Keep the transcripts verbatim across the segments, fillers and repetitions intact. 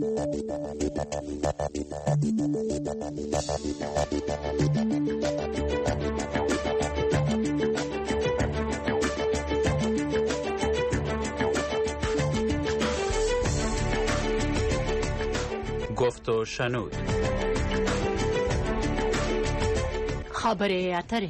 گفت و شنود. خبر اتره.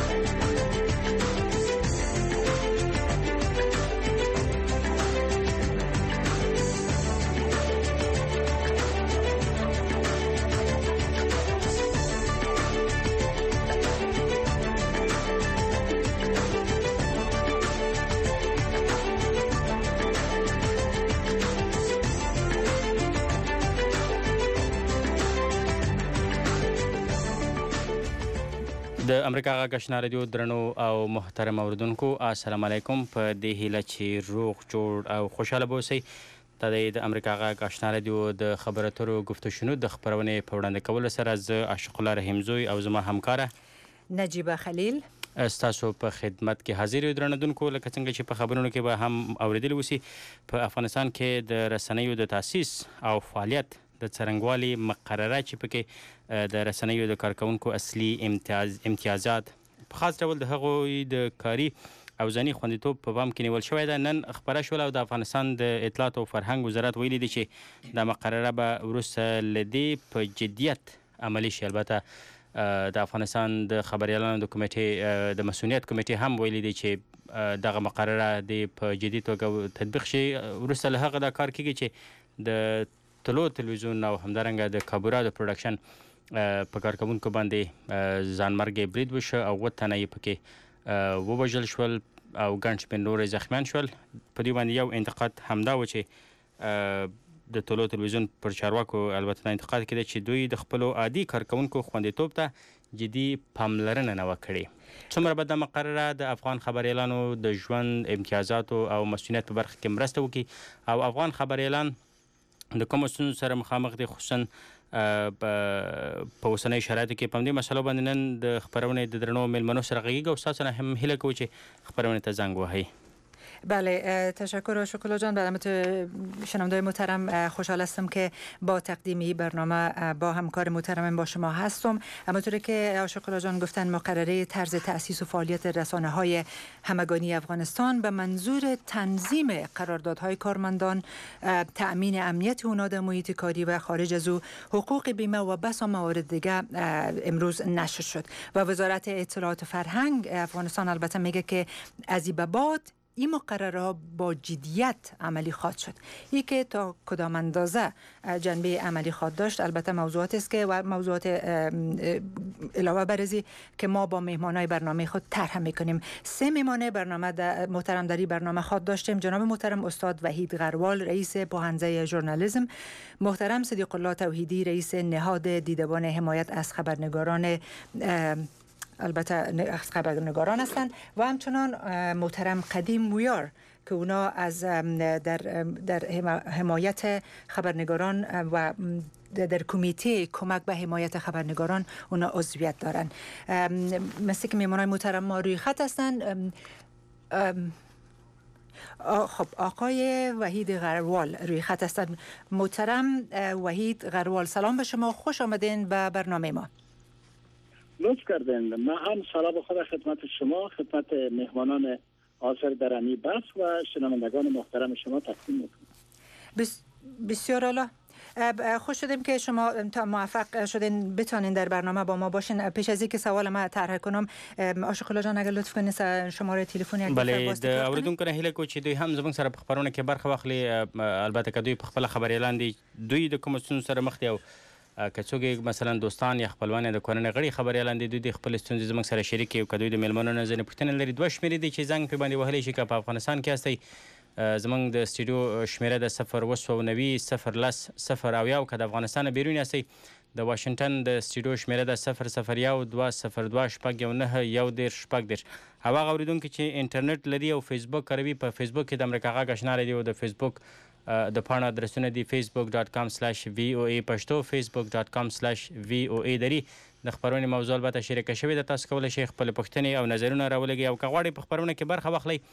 د امریکا غږ آشنا رادیو درنو او محترم اوریدونکو السلام علیکم. په دې هیله چې روغ جوړ او خوشاله اوسئ. دا د امریکا غږ آشنا رادیو د خبرو اترو گفت و شنود د خبرونې په وړاندې کولو سره زه عاشق الله رحیم زوی او زما همکاره نجیبه خلیل ستاسو په خدمت کې حاضر یو درنودونکو. لکه څنګه چې په خبرونو کې به هم اوریدلی اوسي، په افغانستان کې د رسنیو د تاسیس او فعالیت د څرنګوالي مقرره چې پکې د رسنیو د کارکونکو اصلي امتیاز امتیازات په خاص ډول د هغوی د کاري او ځاني خوندیتوب په پام کې نیول شوی ده نن خبره شوله او د افغانستان د اطلاعات او فرهنګ وزارت ویلي دی چې د مقرره به وروسته له دې په جدیت عملي شي. البته د افغانستان د خبریالانو د کمیټې د مسؤلیت کمیټې هم ویلي دی چې دغه مقرره د په جدي توګه تطبیق شي. وروسته له هغه دا کار کیږي چې د طلوع تلویزیون او همدارنګه د کابورا د پروډکشن په کارکوونکو باندې ځانمرګي برید وشو او اووه تنه یې پکې ووژل شول او ګڼ شمېر نور زخمیان شول. په دې باندې یو انتقاد همدا و چې د طلوع تلویزیون پر چارواکو البته دا انتقاد کېده چې دوی د خپلو عادي کارکوونکو خوندیتوب ته جدي پاملرنه نه وه کړې. څومره به دا مقرره د افغان خبریالانو د ژوند امتیازاتو او مسؤلیت په برخه کې مرسته وکړي او افغان خبریالان د کومو ستونزو سره مخامخ دي، خصوصا په اوسنۍ شرایطو کې په همدې مسلو باندې نن د خپرونې د درنو میلمنو سره غږیږو او ستاسو نه هم هیله کوو چې خپرونې ته زنګ وهئ. بله، تشکر آشق جان. برای شنونده‌های محترم خوشحال هستم که با تقدیمی برنامه با همکار محترم با شما هستم. همونطوری که آشق جان گفتن مقرره طرز تأسیس و فعالیت رسانه‌های همگانی افغانستان به منظور تنظیم قراردادهای کارمندان، تأمین امنیت اونا در محیط کاری و خارج از او، حقوق بیمه و بسا موارد دیگه امروز نشر شد و وزارت اطلاعات و فرهنگ افغانستان البته میگه که از این به بعد این مقرره با جدیت عملی خواهد شد. یکی تا کدام اندازه جنبه عملی خواهد داشت البته موضوعات است که و موضوعات علاوه بر ازی که ما با مهمانای برنامه خود طرح میکنیم. سه مهمان برنامه در محترم در این برنامه خواهد داشتیم. جناب محترم استاد وحید غروال رئیس پوهنځی ژورنالیسم، محترم صدیق الله توحیدی رئیس نهاد دیدبان حمایت از خبرنگاران البته خبرنگاران هستند و همچنان محترم قدیم ویار که اونا از در در حمایت خبرنگاران و در کمیته کمک به حمایت خبرنگاران اونا عضویت دارن. مثل که میمونای محترم ما روی خط هستند. خب آقای وحید غروال روی خط هستند. محترم وحید غروال سلام به شما، خوش آمدین به برنامه ما. لطف کردین. من هم سلام خود خدمت شما، خدمت مهمانان حاضر در این بحث و شنوندگان محترم شما تقدیم میکنم. بس بسیار عالی. خوش شدیم که شما موفق شدین بتونین در برنامه با ما باشین. پیش از اینکه سوال ما طرح کنم عاشق الله جان اگر لطف کنین شماره تلفن یک بله د اوریدونکو نه هیله کو چې دوی هم زموږ سره په خبرونه کې برخه واخلي. البته که دوی په خپل خبر اعلان دي دوی د کوم ستونزو سره مخ دي او که څوک مثلا دوستان یا خپلوان د کورنۍ غړي خبرې اعلان دي دوی د خپل ستونزې زموږ سره شریک او که دوی د میلمنو نه ځینې پوښتنې لري دوه شمېرې دي چې زنګ پې باندې وهلی شي. که په افغانستان کې هستئ زموږ د سټوډیو شمېره د صفر اوه سوه نوي صفر لس صفر اویا او که د افغانستان نه بیرون هستئ د واشنګټن د سټوډیو شمېره د صفر صفر یو دوه صفر دوه شپږ یو نهه یو دېرش شپږ دېرش. او هغه اورېدونکي چې انټرنیټ لري او فیسبوک کاروي په فیسبوک کې د امریکا غږ آشنا رادیو د فیسبوک د پاڼه ادرسونه دي facebook dot com slash voa پښتو facebook dot com slash voa دري. د خبرونې موضوع البته شریکه شوې ده، تاسو کولی شئ خپل پوښتنې او نظرونه راولګئ او که غواړئ په خبرونه کې برخه واخلئ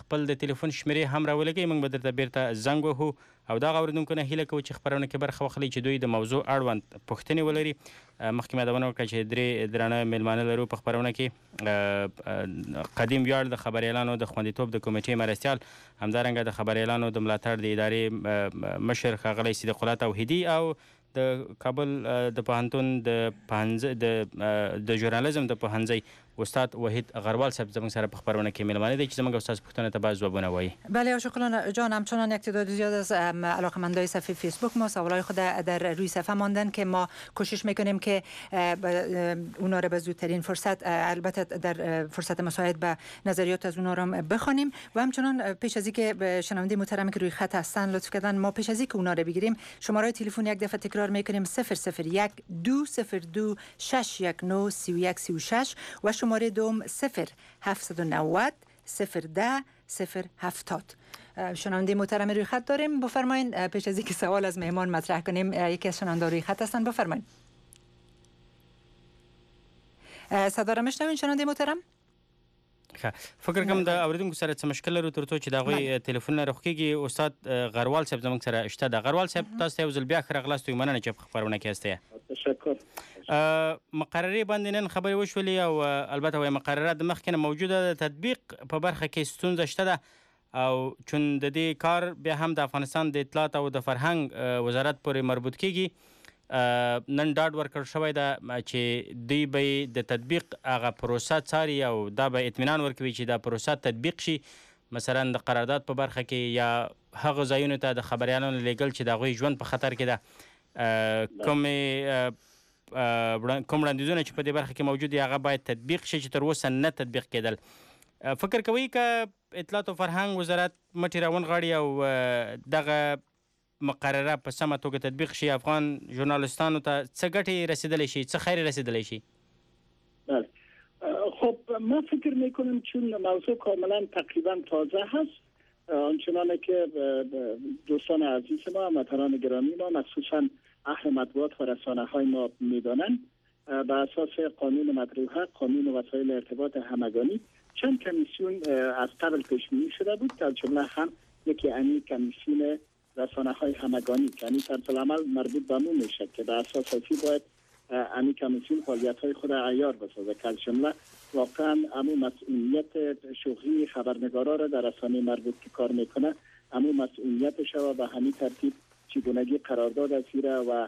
خپل د ټلیفون شمیرې هم راولګئ، موږ به درته بیرته زنګ وهو او دغه اورېدونکو نه هیله کوو چې خپرونه کې برخه واخلي چې دوی د موضوع اړوند پوښتنې ولري. مخکې مې یادونه وکړه چې درې درانه میلمانه لرو په خپرونه کې. قدیم ویاړ د خبریالانو د خوندیتوب د کمیټې مرستیال، همدارنګه د خبریالانو د ملاتړ د ادارې مشر ښاغلی صدیق الله توحیدي او د کابل د پوهنتون د پوهنځي د د ژورنالیزم د پوهنځي استاد وحید غروال صاحب زموږ سره په خبرونه کې میلمانه دی چې زموږ استاد پوښتنه ته باید ځوابونه وایي. بله شکران جان. همچنان یک تعداد زیاد از علاقه‌مندای صفحه فیسبوک ما سوالای خود در روی صفحه ماندن که ما کوشش میکنیم که اونا را به زودترین فرصت، البته در فرصت مساعد به نظریات از اونا را بخوانیم و همچنان پیش از اینکه به شنونده محترمی که روی خط هستن لطف کردن ما پیش از اینکه اونا را بگیریم شماره تلفن یک دفعه تکرار میکنیم صفر صفر یک دو صفر دو شش یک نه سی و یک سی و شش و شماره دوم صفر هفتصد و نود صفر ده صفر هفتاد. شنونده محترم روی خط داریم، بفرمایید. پیش از اینکه سوال از مهمان مطرح کنیم یکی از شنونده روی خط هستن، بفرمایید. صدا را میشنوین شنونده محترم؟ فکر کوم د اوریدونکو سره څه مشکل لرو ترڅو چې د هغوی تلیفونونه راخوږي. استاد غروال صاحب زموږ سره شته ده. غروال صاحب تاسو ته یو ځل بیا ښه راغلاست، مننه چې په خپرونه کې هستئ. تشکر. مقررې باندې نن خبرې وشولې او البته وایي مقررات د مخکې نه موجوده، د تطبیق په برخه کې ستونزه شته ده او چون د دې کار بیا هم د افغانستان د اطلاعات او د فرهنګ وزارت پورې مربوط کیږي، نن ډاډ ورکړ شوی ده چې دوی به د تطبیق هغه پروسه څاري او دا به اطمینان ورکوي چې دا پروسه تطبیق شي. مثلا د قرارداد په برخه کې یا هغه ځایونو ته د خبریالانو لیږل چې د هغوی ژوند په خطر کې ده، کومې کوم وړاندیزونه چې په دې برخه کې موجود دي هغه باید تطبیق شي چې تر اوسه نه تطبیق کېدل. فکر کوئ که اطلاعات او فرهنګ وزارت مټې راونغاړي او دغه مقرره په سمه توګه تطبیق شي، افغان ژورنالیستانو ته څه ګټې رسیدلی شي، څه خیر رسیدلی شي؟ بله خب ما فکر میکنم چون موضوع کاملا تقریبا تازه هست، آنچنانه که دوستان عزیز ما هموطنان گرامی ما مخصوصا اهل مطبوعات و رسانه های ما میدانند به اساس قانون مطروحه، قانون وسایل ارتباط همگانی، چند کمیسیون از قبل پیش بینی شده بود که از جمله هم یکی انی کمیسیون رسانه های همگانی که انی طرزالعمل مربوط به مون میشه که به اساس اصلی باید انی کمیسیون فعالیت های خود عیار بسازه که از جمله واقعا امو مسئولیت شغلی خبرنگارا را در رسانه مربوط که کار میکنه امو مسئولیتش و به همین ترتیب چگونگی قرارداد از ایره و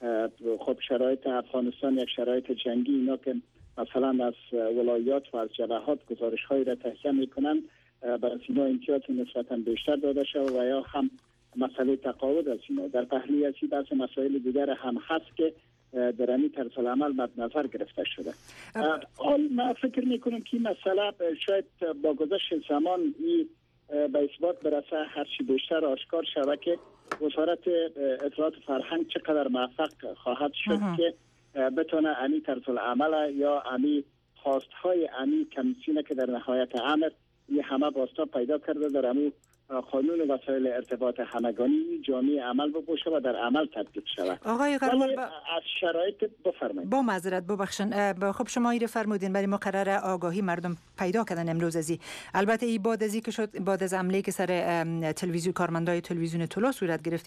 خب شرایط افغانستان یک شرایط جنگی، اینا که مثلا از ولایات و از جبهات گزارش هایی را تهیه میکنن برای اینا امتیاز نسبتا بیشتر داده شد و یا هم مسئله تقاعد از اینا در پهلوی از بعض مسائل دیگر هم هست که در این طرزالعمل مد نظر گرفته شده. حال من فکر میکنم که این مسئله شاید با گذشت زمان این به اثبات برسه هر چی بیشتر آشکار شود که وزارت اطلاعات فرهنگ چقدر موفق خواهد شد که بتونه امی طرزالعمل یا امی خواستهای امی کمیسیون که در نهایت امر این همه باستا پیدا کرده در امی قانون وسایل ارتباط همگانی جامعه عمل بپوشه و در عمل تطبیق شود. آقای غروال با... از شرایط بفرمایید. با معذرت ببخشن، خب شما ایره فرمودین برای مقرره آگاهی مردم پیدا کردن امروز ازی. البته ای بعد ازی که شد بعد از حمله که سر تلویزیون کارمندای تلویزیون طلوع صورت گرفت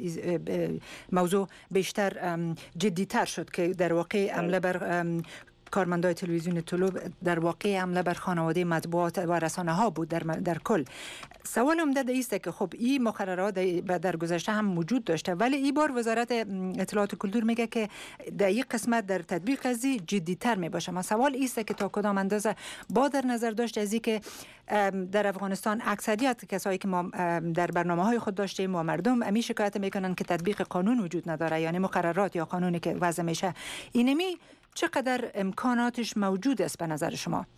موضوع بیشتر جدی‌تر شد که در واقع حمله بر کارمندای تلویزیون طلوع در واقع حمله بر خانواده مطبوعات و رسانه ها بود در, در کل. سوال عمده ایست که خب این مقررات در گذشته هم موجود داشته ولی این بار وزارت اطلاعات و کلتور میگه که در این قسمت در تطبیق ازی جدی‌تر می باشه. ما سوال ایست که تا کدام اندازه با در نظر داشت ازی که در افغانستان اکثریت کسایی که ما در برنامه‌های خود داشتیم و مردم امی شکایت میکنن که تطبیق قانون وجود نداره، یعنی مقررات یا قانونی که وضع میشه اینمی چقدر امکاناتش موجود است به نظر شما؟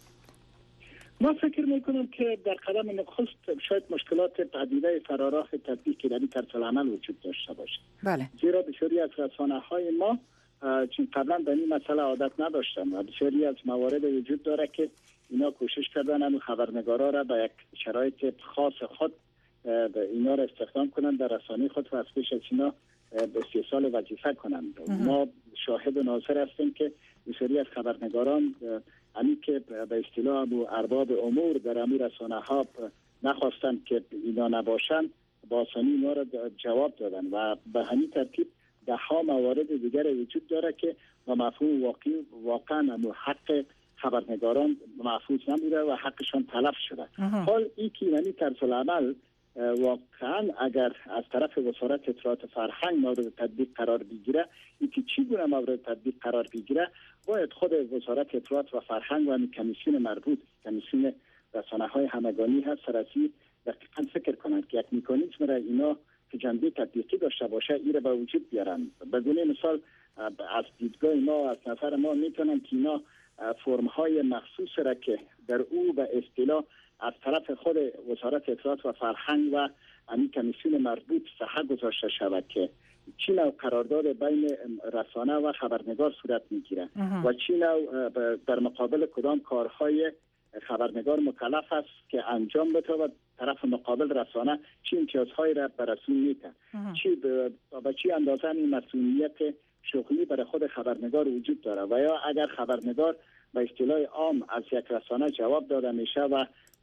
ما فکر میکنم که در قدم نخست شاید مشکلات پدیده فراراه تطبیق که در این طرزالعمل وجود داشته باشه. بله. زیرا بسیاری از رسانه های ما چون قبلا به این مسئله عادت نداشتن و بسیاری از موارد وجود داره که اینا کوشش کردن هم خبرنگارا را به یک شرایط خاص خود اینا را استخدام کنن در رسانه خود و از پیش از اینا به استحصال وظیفه کنند. ما شاهد و ناظر هستیم که بسیاری از خبرنگاران امی که به اصطلاح ارباب امور در امی رسانه ها نخواستند که اینا نباشند با آسانی اینا را جواب دادن و به همین ترتیب ده ها موارد دیگر وجود داره که با مفهوم واقعی واقعا حق خبرنگاران محفوظ نبوده و حقشان تلف شده. حال این که یعنی طرز العمل واقعا اگر از طرف وزارت اطلاعات فرهنگ مورد تطبیق قرار بگیره، این که چگونه مورد تطبیق قرار بگیره باید خود وزارت اطلاعات و فرهنگ و کمیسیون مربوط، کمیسیون رسانه‌های همگانی هست، سرسی دقیقاً فکر کنند که یک مکانیزم را اینا که جنبه تطبیقی داشته باشه این را به وجود بیارن. به گونه مثال از دیدگاه ما، از نظر ما میتونن که اینا فرم‌های مخصوص را که در او به اصطلاح از طرف خود وزارت اطلاعات و فرهنگ و همین کمیسیون مربوط صحه گذاشته شود که چی نوع قرارداد بین رسانه و خبرنگار صورت میگیره و چی نوع در مقابل کدام کارهای خبرنگار مکلف است که انجام بده و طرف مقابل رسانه چی امتیازهایی را برسون میده، چی به چی اندازه این مسئولیت شغلی برای خود خبرنگار وجود داره و یا اگر خبرنگار به اصطلاح عام از یک رسانه جواب داده میشه و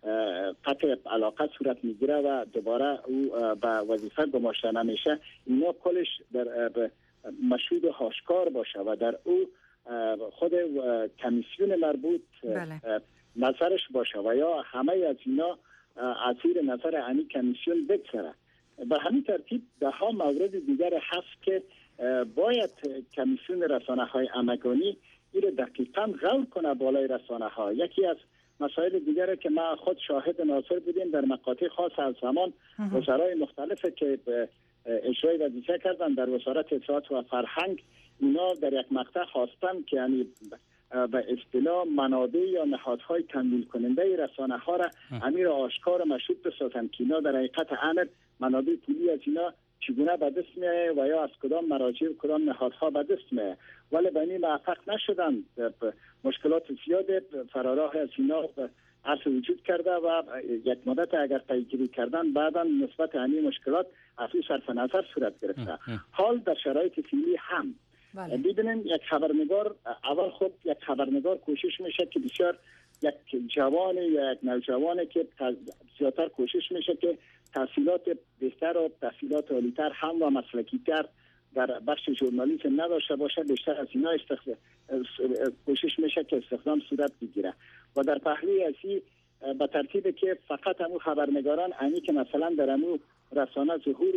قطع علاقه صورت میگیره و دوباره او به وظیفه گماشته نمیشه، اینا کلش در مشهود و آشکار باشه و در او خود کمیسیون مربوط بله. نظرش باشه و یا همه از اینا از زیر نظر همین کمیسیون بگذره. به همین ترتیب ده ها مورد دیگر هست که باید کمیسیون رسانه های همگانی این دقیقاً غور کنه بالای رسانه ها. یکی از مسائل دیگره که ما خود شاهد ناظر بودیم در مقاطع خاص از زمان وزرای مختلف که اجرای وظیفه کردن در وزارت اطلاعات و فرهنگ، اینا در یک مقطع خواستن که یعنی به اصطلاح منابع یا نهادهای تمویل کننده رسانه ها را امیر آشکار و مشهود بسازند که اینا در حقیقت امر منابع پولی از اینا چگونه به دست میآید و یا از کدام مراجع و کدام نهادها به دست میآید، ولی به این موفق نشدن. مشکلات زیاد فراراه از اینا اصل وجود کرده و یک مدت اگر پیگیری کردن بعدا نسبت همین مشکلات اصلی صرف نظر صورت گرفته. حال در شرایط فعلی هم بله. ببینیم یک خبرنگار اول خود یک خبرنگار کوشش میشه که بسیار یک جوان یا یک نوجوانه که زیادتر کوشش میشه که تحصیلات بهتر و تحصیلات عالی‌تر هم و مسلکی‌تر در بخش ژورنالیسم نداشته باشه، بیشتر از اینا استخدام کوشش میشه که استخدام صورت بگیره و در پهلوی ازی به ترتیبی که فقط همون خبرنگاران انی که مثلا در همون رسانه ظهور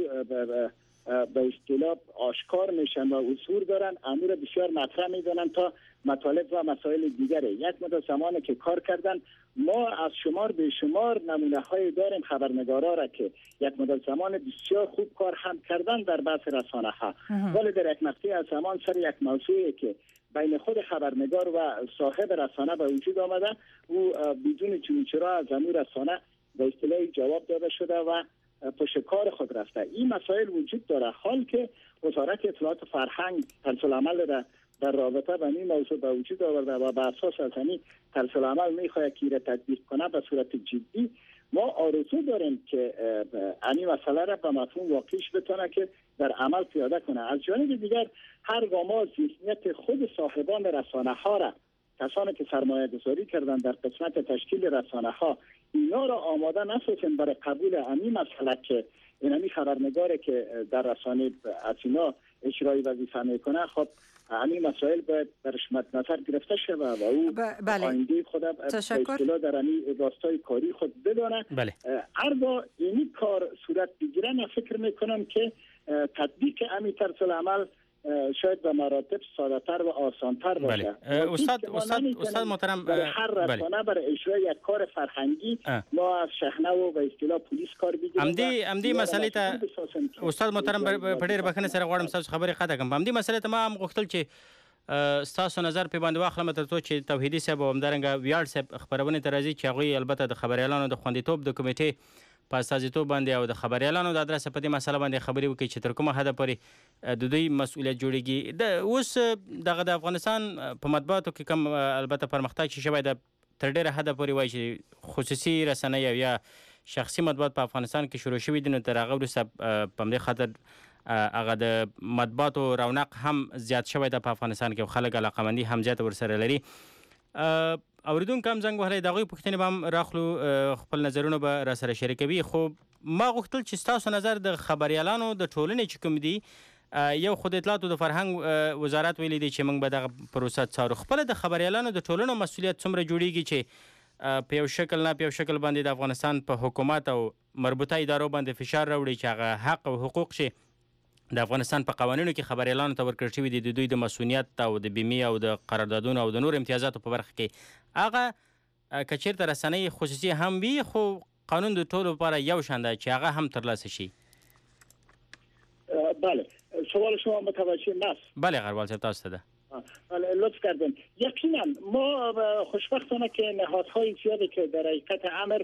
به اصطلاح آشکار میشن و حضور دارن، امور بسیار مطرح میدونن تا مطالب و مسائل دیگره. یک مدت زمانی که کار کردن ما از شمار به شمار نمونه های داریم خبرنگارا را که یک مدت زمان بسیار خوب کار هم کردن در بحث رسانه ها، ولی در یک مقطع از زمان سر یک موضوعی که بین خود خبرنگار و صاحب رسانه به وجود آمده او بدون چونچرا از امور رسانه به اصطلاح جواب داده شده و پشت کار خود رفته. این مسائل وجود داره، حال که وزارت اطلاعات فرهنگ طرز العمل را در رابطه با این موضوع به وجود آورده و بر اساس از همین طرز العمل میخواد که را تطبیق کنه به صورت جدی. ما آرزو داریم که این مسئله را به مفهوم واقعیش بتونه که در عمل پیاده کنه. از جانب دیگر هر گاما ذهنیت خود صاحبان رسانه ها را، کسانی که سرمایه گذاری کردن در قسمت تشکیل رسانه ها، اینا را آماده نسازن برای قبول همین مسئله که اینمی خبرنگاری که در رسانه از اینا اجرای وظیفه میکنه، خب همین مسائل باید برش مد نظر گرفته شود و او بله. آینده خود به اصطلاح در همین راستای کاری خود بدانه. بله. هرگاه اینی کار صورت بگیره، من فکر میکنم که تطبیق همین طرز العمل شاید به مراتب ساده‌تر و آسان‌تر باشه. بله. استاد استاد استاد محترم، برای هر رسانه بله. برای اجرای یک کار فرهنگی اه. ما از شحنه و به اصطلاح پلیس کار بگیریم. امدی امدی مسئله ته استاد محترم په ډېر بخنه سره غواړم تاسو خبرې قطع کوم. امدی مسئله ته ما هم غوښتل چې ستاسو نظر په باندې واخلم تر څو چې توحیدي صاحب او همدارنګه ویاړ صاحب خبرونه ته راځي چې هغوی البته د خبریالانو د خوندیتوب د کمیټې په استازیتوب باندې او د خبریالانو د ادرس په دې مسله باندې خبرې وکړي چې تر کومه حده پورې د دوی مسؤلیت جوړیږي. د اوس دغه د افغانستان په مطبوعاتو کې کم البته پرمختګ چې شوی د تر ډېره حده پورې وایي چې خصوصي رسنۍ یا شخصي مطبوعات په افغانستان کې شروع شوي دي، نو تر هغه وروسته په همدې خاطر هغه د مطبوعاتو رونق هم زیات شوی ده په افغانستان کې او خلک علاقه‌مندي هم زیاته ورسره لري. اوریدونکو هم زنګ وهلی د هغوی پوښتنې به هم راخلو، خپل نظرونه به را سره شریکوي. خو ما غوښتل چې ستاسو نظر د خبریالانو د ټولنې چې کوم دي، یو خو د اطلاعاتو د فرهنګ وزارت ویلي دی چې موږ به دغه پروسه څارو. خپله د خبریالانو د ټولنو مسؤلیت څومره جوړیږي چې په یو شکل نه په یو شکل باندې د افغانستان په حکومت او مربوطه ادارو باندې فشار راوړي چې هغه حق او حقوق شي د افغانستان په قوانینو کې خبریالانو ته ورکړل شوي دي، د دوی د مسؤلیت او د بیمې او د قراردادونو او د نور امتیازاتو په برخه کې. هغه که چېرته رسنۍ خصوصي هم وي خو قانون د ټولو لپاره یو شان دی چې هغه هم ترلاسه شي. بله، سوال شما متوجه نست. بله غروال صاحب، تاسو ته ده. لطف کردین. یقینا ما خوشبختانه که نهادهای زیادی که در حقیقت امر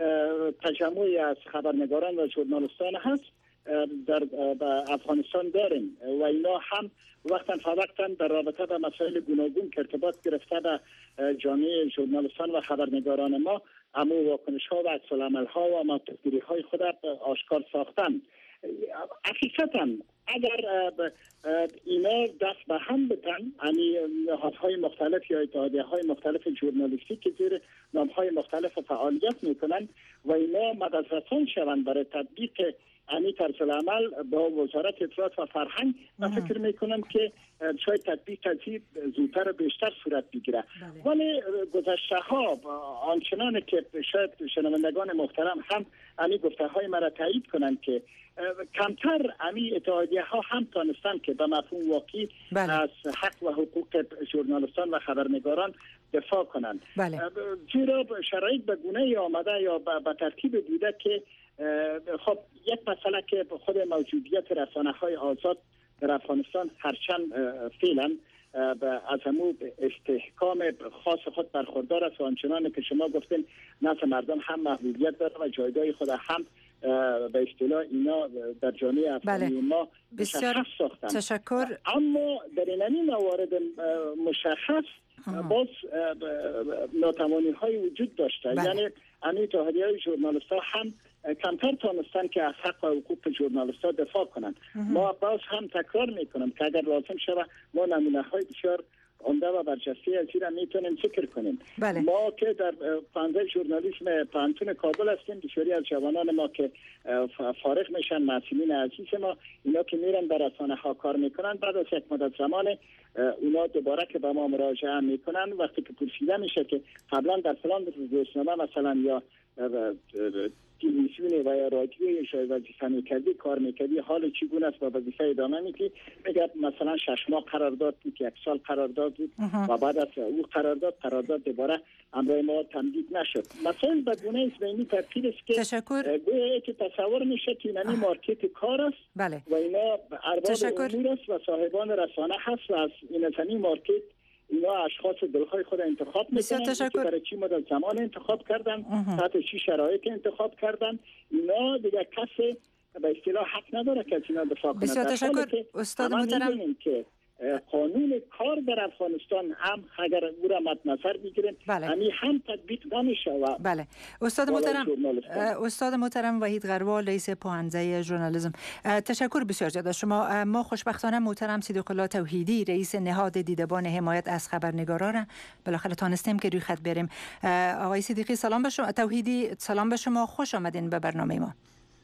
تجمعی از خبرنگاران و ژورنالیستان هست در افغانستان داریم و اینا هم وقتا فوقتا در رابطه با مسائل گوناگون که ارتباط گرفته به جامعه ژورنالیستان و خبرنگاران ما امو واکنش ها و عکس العمل ها و موقفگیری های خود آشکار ساختن. حقیقتا اگر اینا دست به هم بدن، یعنی نهادهای مختلف یا اتحادیه های مختلف ژورنالیستی که زیر نام های مختلف فعالیت میکنن و اینا مددرسان شوند برای تطبیق یعنی طرز العمل با وزارت اطلاعات و فرهنگ، من فکر میکنم که شاید تطبیق تزید زودتر و بیشتر صورت بگیره. ولی گذشته ها آنچنان که شاید شنوندگان محترم هم یعنی گفته های مرا تایید کنند که کمتر امی اتحادیه ها هم تانستن که به مفهوم واقعی بله. از حق و حقوق ژورنالیستان و خبرنگاران دفاع کنند. بله. زیرا شرایط به گونه آمده یا به ترتیب بوده که خب یک مسئله که خود موجودیت رسانه های آزاد در افغانستان هرچند فعلا از همو استحکام خاص خود برخوردار است و آنچنان که شما گفتین نزد مردم هم محبوبیت داره و جایگاه خود هم به اصطلاح اینا در جامعه افغانی بله. ما مشخص ساختن. تشکر. اما در این موارد مشخص باز ناتوانی های وجود داشته بله. یعنی امی اتحادیه های ژورنالیست‌ها هم کمتر تانستن که از حق و حقوق ژورنالیست‌ها دفاع کنند. ما باز هم تکرار میکنم که اگر لازم شود ما نمونه های بسیار عمده و برجسته از این میتونیم ذکر کنیم. بله. ما که در پانزده ژورنالیسم پانتون کابل هستیم، بسیاری از جوانان ما که فارغ میشن، مسئولین عزیز ما، اینا که میرن در رسانه ها کار میکنن، بعد از یک مدت زمان اونا دوباره که به ما مراجعه میکنن، وقتی که پرسیده میشه که قبلا در فلان روزنامه مثلا یا تلویزیون و یا رادیوی شاید وظیفه میکردی کار میکردی، حال چگونه است با وظیفه ادامه میدی؟ میگه مثلا شش ماه قرارداد بود، یک سال قرارداد بود و بعد از او قرارداد قرارداد دوباره امرای ما تمدید نشد. مسائل به گونه است به این ترتیب است که تشکر. گویا که تصور میشه که این مارکت کار است بله. و اینا ارباب امور است و صاحبان رسانه هست و از این زمین مارکت اینا اشخاص دلخواه خود انتخاب میکنن که برای چی مدت زمان انتخاب کردن، تحت چی شرایط انتخاب کردن. اینا دیگه کسی به اصطلاح حق نداره که از اینا دفاع کنه. بسیار تشکر استاد محترم. که قانون کار در افغانستان هم اگر او را مد نظر بگیریم بله. همین هم تطبیق نمیشه. و بله استاد محترم استاد محترم وحید غروال رئیس پوهنده ژورنالیسم، تشکر بسیار زیاد از شما. ما خوشبختانه محترم صدیق الله توحیدی رئیس نهاد دیدبان حمایت از خبرنگاران بالاخره تانستیم که روی خط بریم. آقای صدیقی سلام به شما، توحیدی سلام به شما، خوش آمدین به برنامه ما.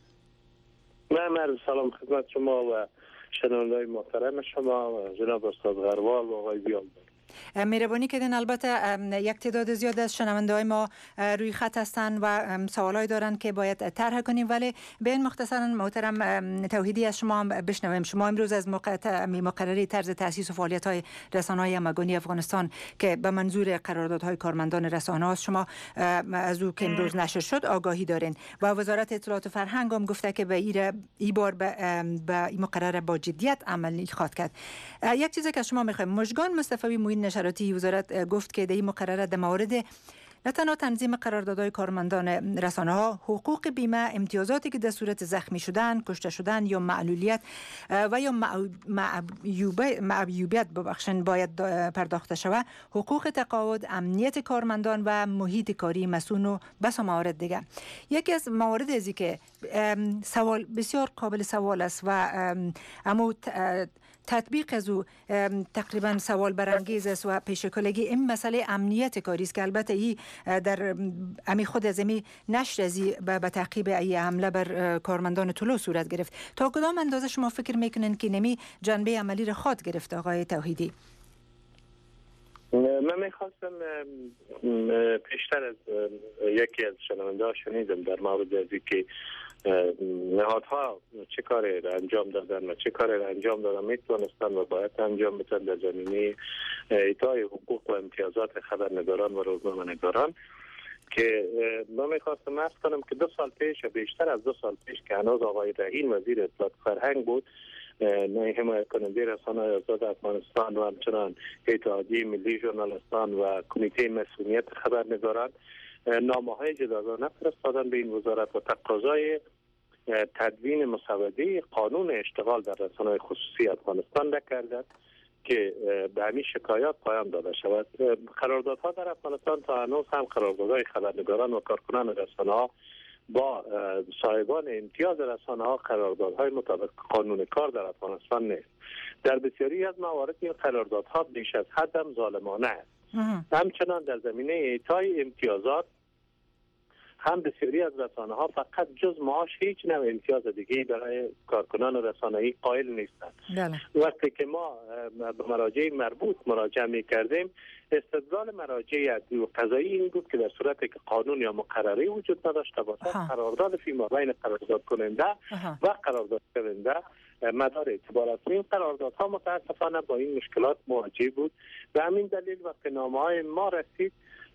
من سلام خدمت شما و شنونده‌های محترم شما، جناب استاد غروال و آقای بیامبر. مهربانی کردین. البته یک تعداد زیاد از شنونده‌های ما روی خط هستند و سوالایی دارند که باید طرح کنیم، ولی به این مختصرا محترم توحیدی از شما هم بشنویم. شما امروز از مقرری طرز تأسیس و فعالیت‌های رسانه‌های همگانی افغانستان که به منظور قراردادهای کارمندان رسانه‌ها شما از او که امروز نشر شد آگاهی دارین و وزارت اطلاعات و فرهنگ هم گفته که به این بار به این مقرره با جدیت عملی خواهد کرد. یک چیزی که شما می‌خوایم، مژگان مصطفی معین نشراتی وزارت گفت که در این مقرره در مورد نه تنها تنظیم قراردادهای کارمندان رسانه ها، حقوق بیمه، امتیازاتی که در صورت زخمی شدن، کشته شدن یا معلولیت و یا معیوبیت ببخشن باید پرداخته شود، حقوق تقاعد، امنیت کارمندان و محیط کاری مسئول و بس موارد دیگه. یکی از موارد ازی که سوال بسیار قابل سوال است و اما تطبیق از او تقریبا سوال برانگیز است و پیشکلگی این مسئله امنیت کاری است که البته ای در امی خود از امی نشر ازی به تعقیب ای حمله بر کارمندان طلوع صورت گرفت. تا کدام اندازه شما فکر میکنین که نمی جنبه عملی را خواهد گرفت آقای توحیدی؟ من میخواستم پیشتر از یکی از شنونده ها شنیدم در مورد از که نهادها چه کاری را انجام دادن و چه کاری را انجام دادن میتونستن و باید انجام بدن در زمینه ایتای حقوق و امتیازات خبرنگاران و روزنامه‌نگاران که من میخواستم عرض کنم که دو سال پیش بیشتر از دو سال پیش که هنوز آقای رحیم وزیر اطلاعات فرهنگ بود، نه حمایت کننده رسانه‌های آزاد افغانستان و همچنان اتحادیه ملی ژورنالیستان و کمیته مسئولیت خبرنگاران نامه‌های جداگانه فرستادن به این وزارت و تقاضای تدوین مسوده قانون اشتغال در رسانه‌های خصوصی افغانستان نکردند که به همین شکایات پایان داده شود. قراردادها در افغانستان تا هنوز هم قراردادهای خبرنگاران و کارکنان رسانه‌ها با صاحبان امتیاز رسانه‌ها قراردادهای مطابق قانون کار در افغانستان نیست. در بسیاری از موارد این قراردادها بیش از حد هم ظالمانه است. همچنان در زمینه اعطای امتیازات هم بسیاری از رسانه‌ها فقط جز معاش هیچ نوع امتیاز دیگه برای کارکنان رسانه‌ای قائل نیستند. وقتی که ما به مراجع مربوط مراجعه می‌کردیم، استدلال مراجع قضایی این بود که در صورتی که قانون یا مقرری وجود نداشته باشد، قرارداد فیما بین قرارداد کننده و قرارداد کننده مدار اعتبار است. این قراردادها متاسفانه با این مشکلات مواجه بود. به همین دلیل وقتی نامه‌های ما رسید،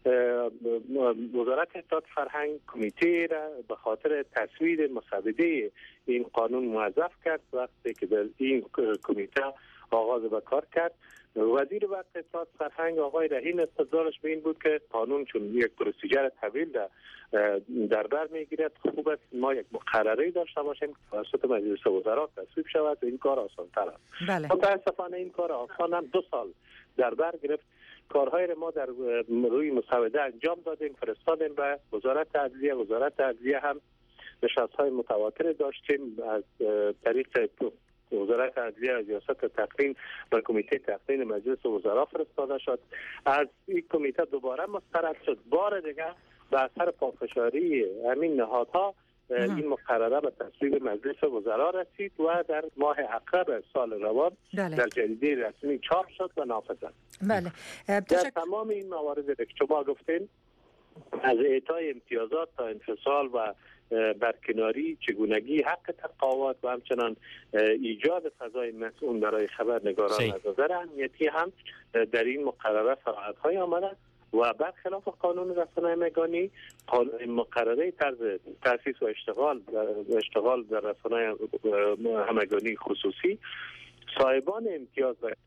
وزارت اطلاعات فرهنگ کمیته را به خاطر تصویب مسوده این قانون موظف کرد. وقتی که در این کمیته آغاز به کار کرد، وزیر وقت اطلاعات فرهنگ آقای رحیم استدلالش به این بود که قانون چون یک پروسیجر طویل در بر میگیرد، خوب است ما یک مقرری داشته باشیم که توسط مجلس وزرا تصویب شود و این کار آسان‌تر است. بله. متاسفانه این کار آسان هم دو سال در بر گرفت. کارهای ما در روی مسوده انجام دادیم، فرستادیم به وزارت عدلیه. وزارت عدلیه هم نشست‌های متواتر داشتیم از طریق وزارت عدلیه از ریاست تقنین و کمیته تقنین مجلس وزرا فرستاده شد. از این کمیته دوباره مسترد شد. بار دیگر به اثر پافشاری همین نهادها این مقرره به تصویب مجلس وزرا رسید و در ماه عقرب سال روان بله. در جریده رسمی چاپ شد و نافذ است. بله. در تمام این موارد که شما گفتین، از اعطای امتیازات تا انفصال و برکناری، چگونگی حق تقاوت و همچنان ایجاد فضای مسئول برای خبرنگاران از نظر امنیتی هم در این مقرره صراحت‌های آمده و برخلاف قانون رسانه مگانی، مقرره طرز تأسیس و اشتغال در اشتغال در رسانه همگانی خصوصی، صاحبان امتیاز و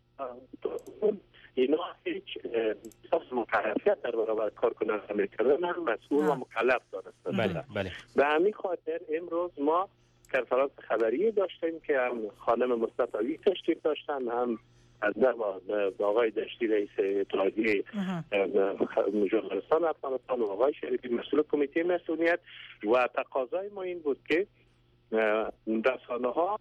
اینا هیچ احساس مکلفیت در برابر کارکنان کردن هم مسئول و مکلف دارستند. بله بله. به همین خاطر امروز ما کنفرانس خبری داشتیم که هم خانم مصطفی تشریف داشتن، هم از با آقای دشتی رئیس اتحادیه ژورنالیستان افغانستان و آقای شریفی مسئول کمیته مسئولیت، و تقاضای ما این بود که رسانه ها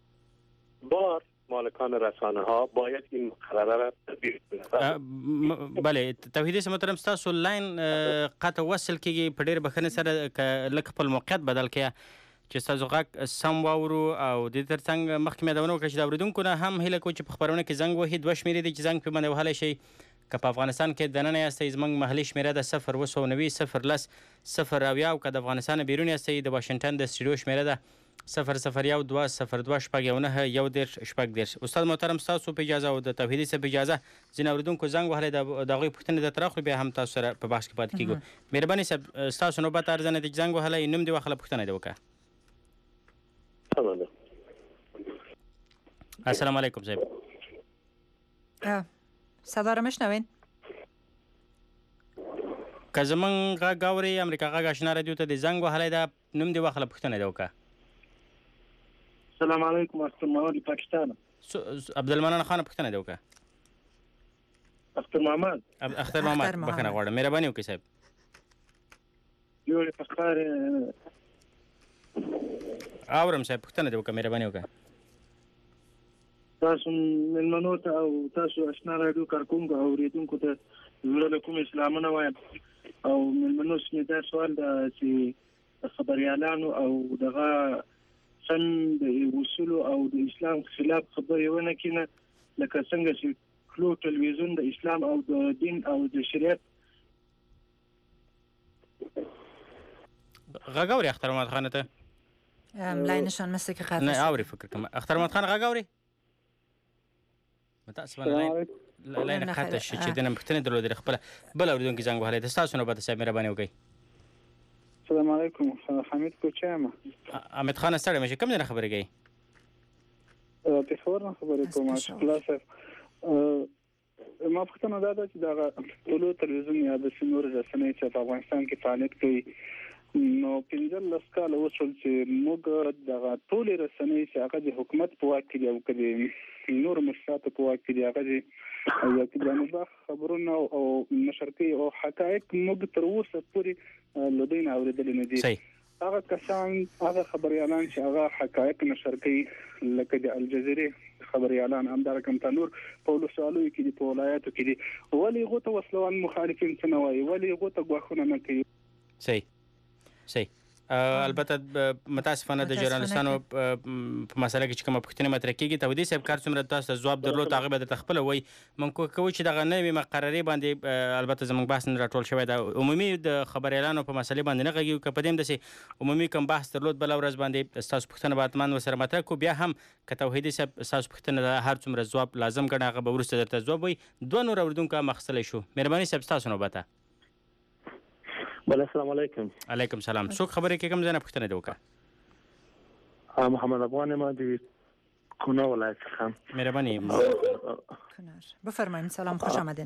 بار مالکان رسانه ها باید این مقرره را تطبیق کنند. بله توحیدي محترم تاسو لاین قطع وصل کیږي په ډېر بخښنې سره ک لکه خپل موقعیت بدل کړئ چې تاسو غږ سم واورو او د ترڅنګ مخکې مې دونه وکړه چې د اورېدونکو نه هم هیله کوو چې په خپرونه کې زنګ وهي. دوه شمېرې دي چې زنګ پرې باندې وهلی شئ. که په افغانستان کې دننه یاستئ زموږ محلي شمېره ده صفر اوه سوه نوي صفر لس صفر اویا، او که د افغانستان بیرون یاستئ د واشنګټن د سټوډیو شمېره ده صفر صفر یو دوه صفر دوه شپږ یو نهه یو دېرش شپږ دېرش. استاد محترم ستاسو په اجازه او د توحیدي صاحب په اجازه ځینې اورېدونکو زنګ وهلی د هغوی پوښتنې درته راخلو، بیا هم تاسو سره په بحث کې پاتې کېږو. مهرباني صاحب ستاسو نوبت ارزنه دی چې زنګ وهلی، نوم دې واخله، پوښتنه دې وکړه. السلام علیکم صاحب. صدا را مشنوین؟ که زمونږ غږ اورئ امریکا غږ اشنا رادیو ته دې زنګ وهلی ده، نوم دې واخله، پوښتنه دې وکړه. السلام علیکم اختر محمد پاکستان. عبدالمنان خان پوښتنه دې وکړه. اختر محمد اختر محمد بخښنه غواړم، مهرباني وکړئ صاحب. جوړې فخر اورم صاحب، پوښتنه دې وکړه، مهرباني وکړه. تاسو ملمنو ته او تاسو آشنا راډیو کارکونکو او اوریدونکو ته زړه له کومې سلامونه وایم او ملمنو سمې دا سوال دا چې خبريالانو او دغه سم د اصول او د اسلام خلاف خبرې ونه کینه لکه څنګه چې کلو ټلویزیون د اسلام او د دین او د شریعت غاغوري اختر محمد خان ته ام لاینشان مثل که قطع نه اوري فکر کوم اختر محمد خان غاغوري متاسفانه لاین خطه شي چې د نمختنې درلودې خپل بل اوریدونکو څنګه وهله د تاسو نه به تاسو مهرباني وکړئ السلام علیکم حمید کوچامه احمد خان ستړی مشه کوم نه خبرې کوي په خبر نه خبرې کوم خلاص ما پختنه دا چې دا ټولو تلویزیون یا د سنور رسنۍ چې په افغانستان کې فعالیت کوي نو پنځه لس کال وشول چې موږ دغه ټول رسنۍ چې هغه د حکومت په واک کې او کړي نور مشرات په واک کې هغه د یو جانبه خبرونه او نشر کوي او حقایق موږ تر اوسه پورې لدین اوریدل نه دي هغه کسان هغه خبريالان چې هغه حقایق نشر کوي لکه د الجزیره خبريالان همدار کوم تنور په ولسوالۍ کې دي په ولایتو کې دي ولی غوته وسلوان مخالفین څه وایي ولی غوته غوښونه نه کوي صحیح صحیح البته متاسفانه د ژورنالستانو په مسله کې چې کومه پوښتنه مطرح کیږي ته ودی صاحب کار څومره تاسو ځواب درلود هغه به د خپل وای مونږ کوی چې دغه نوې مقررې باندې البته زموږ بحث نه راټول شوی دا عمومي د خبريالانو په مسله باندې نه غږیو که په دې دسي عمومي کوم بحث درلود بل ورځ باندې تاسو پوښتنه به اتمن وسره مطرح کو بیا هم که توحیدي صاحب تاسو پوښتنه هر څومره ځواب لازم ګڼه هغه به ورسته درته ځواب وي دوه نور اوریدونکو مخصله شو مهرباني صاحب تاسو نو بته بله السلام علیکم علیکم سلام څوک خبرې کې کوم ځای نه پوښتنه دی وکړه محمد افغان ما دی کنه ولایت څخه مهرباني کنار بفرمایید سلام خوش آمدین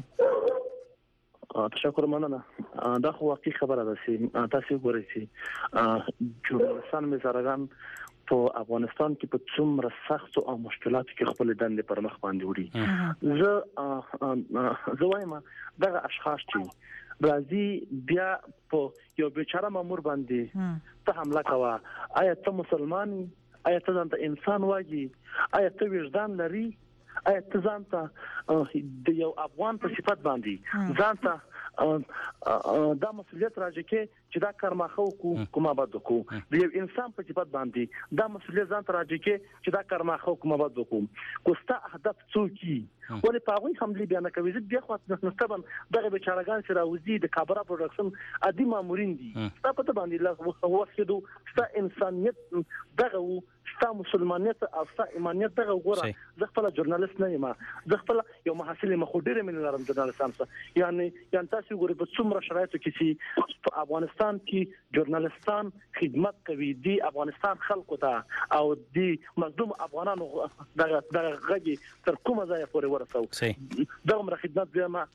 تشکر مننه دا خو واقعي خبره ده چې تاسو ګورئ چې جورنالستان مزارغان په افغانستان کې په څومره سخت او مشکلاتو کې خپل دندې پر مخ باندې وړي زه زه وایم دغه اشخاص چې برازي بیا په یو بیچاره مامور باندې ته حمله کوه آیا ته مسلمانی آیا ته ځانته انسان واجی آیا ته وجدان لري آیا ته ځانته د یو افغان په صفت باندې ځانته دا مسؤلیت راځي چې دا کار ما خو کومه بد کو د یو انسان په صفت باندې دا مسؤلیت ځانته راځي چې دا کار ما خو کومه بد کو کوستا هدف څوکي ولې پاغوي حمله بیان کوي چې بیا خو نستبن دغه بیچارهګان چې راوځي د کابرا پروډکشن ادي مامورین دي تاسو په باندې لا وسیدو ستا انسانيت دغه ستا مسلمانیت او ستا ایمانیت دغه غوړه زه خپل ژورنالیست نه یم زه خپل یو محصل مخدر من لرم ژورنالیستان څخه یعنی یعنی تاسو ګورئ په څومره شرایطو کې چې په افغانستان کې ژورنالیستان خدمت کوي دی افغانستان خلکو ته او دی مظلوم افغانانو دغه دغه غږی تر کومه ځای پورې ورسو دغه خدمت بیا ما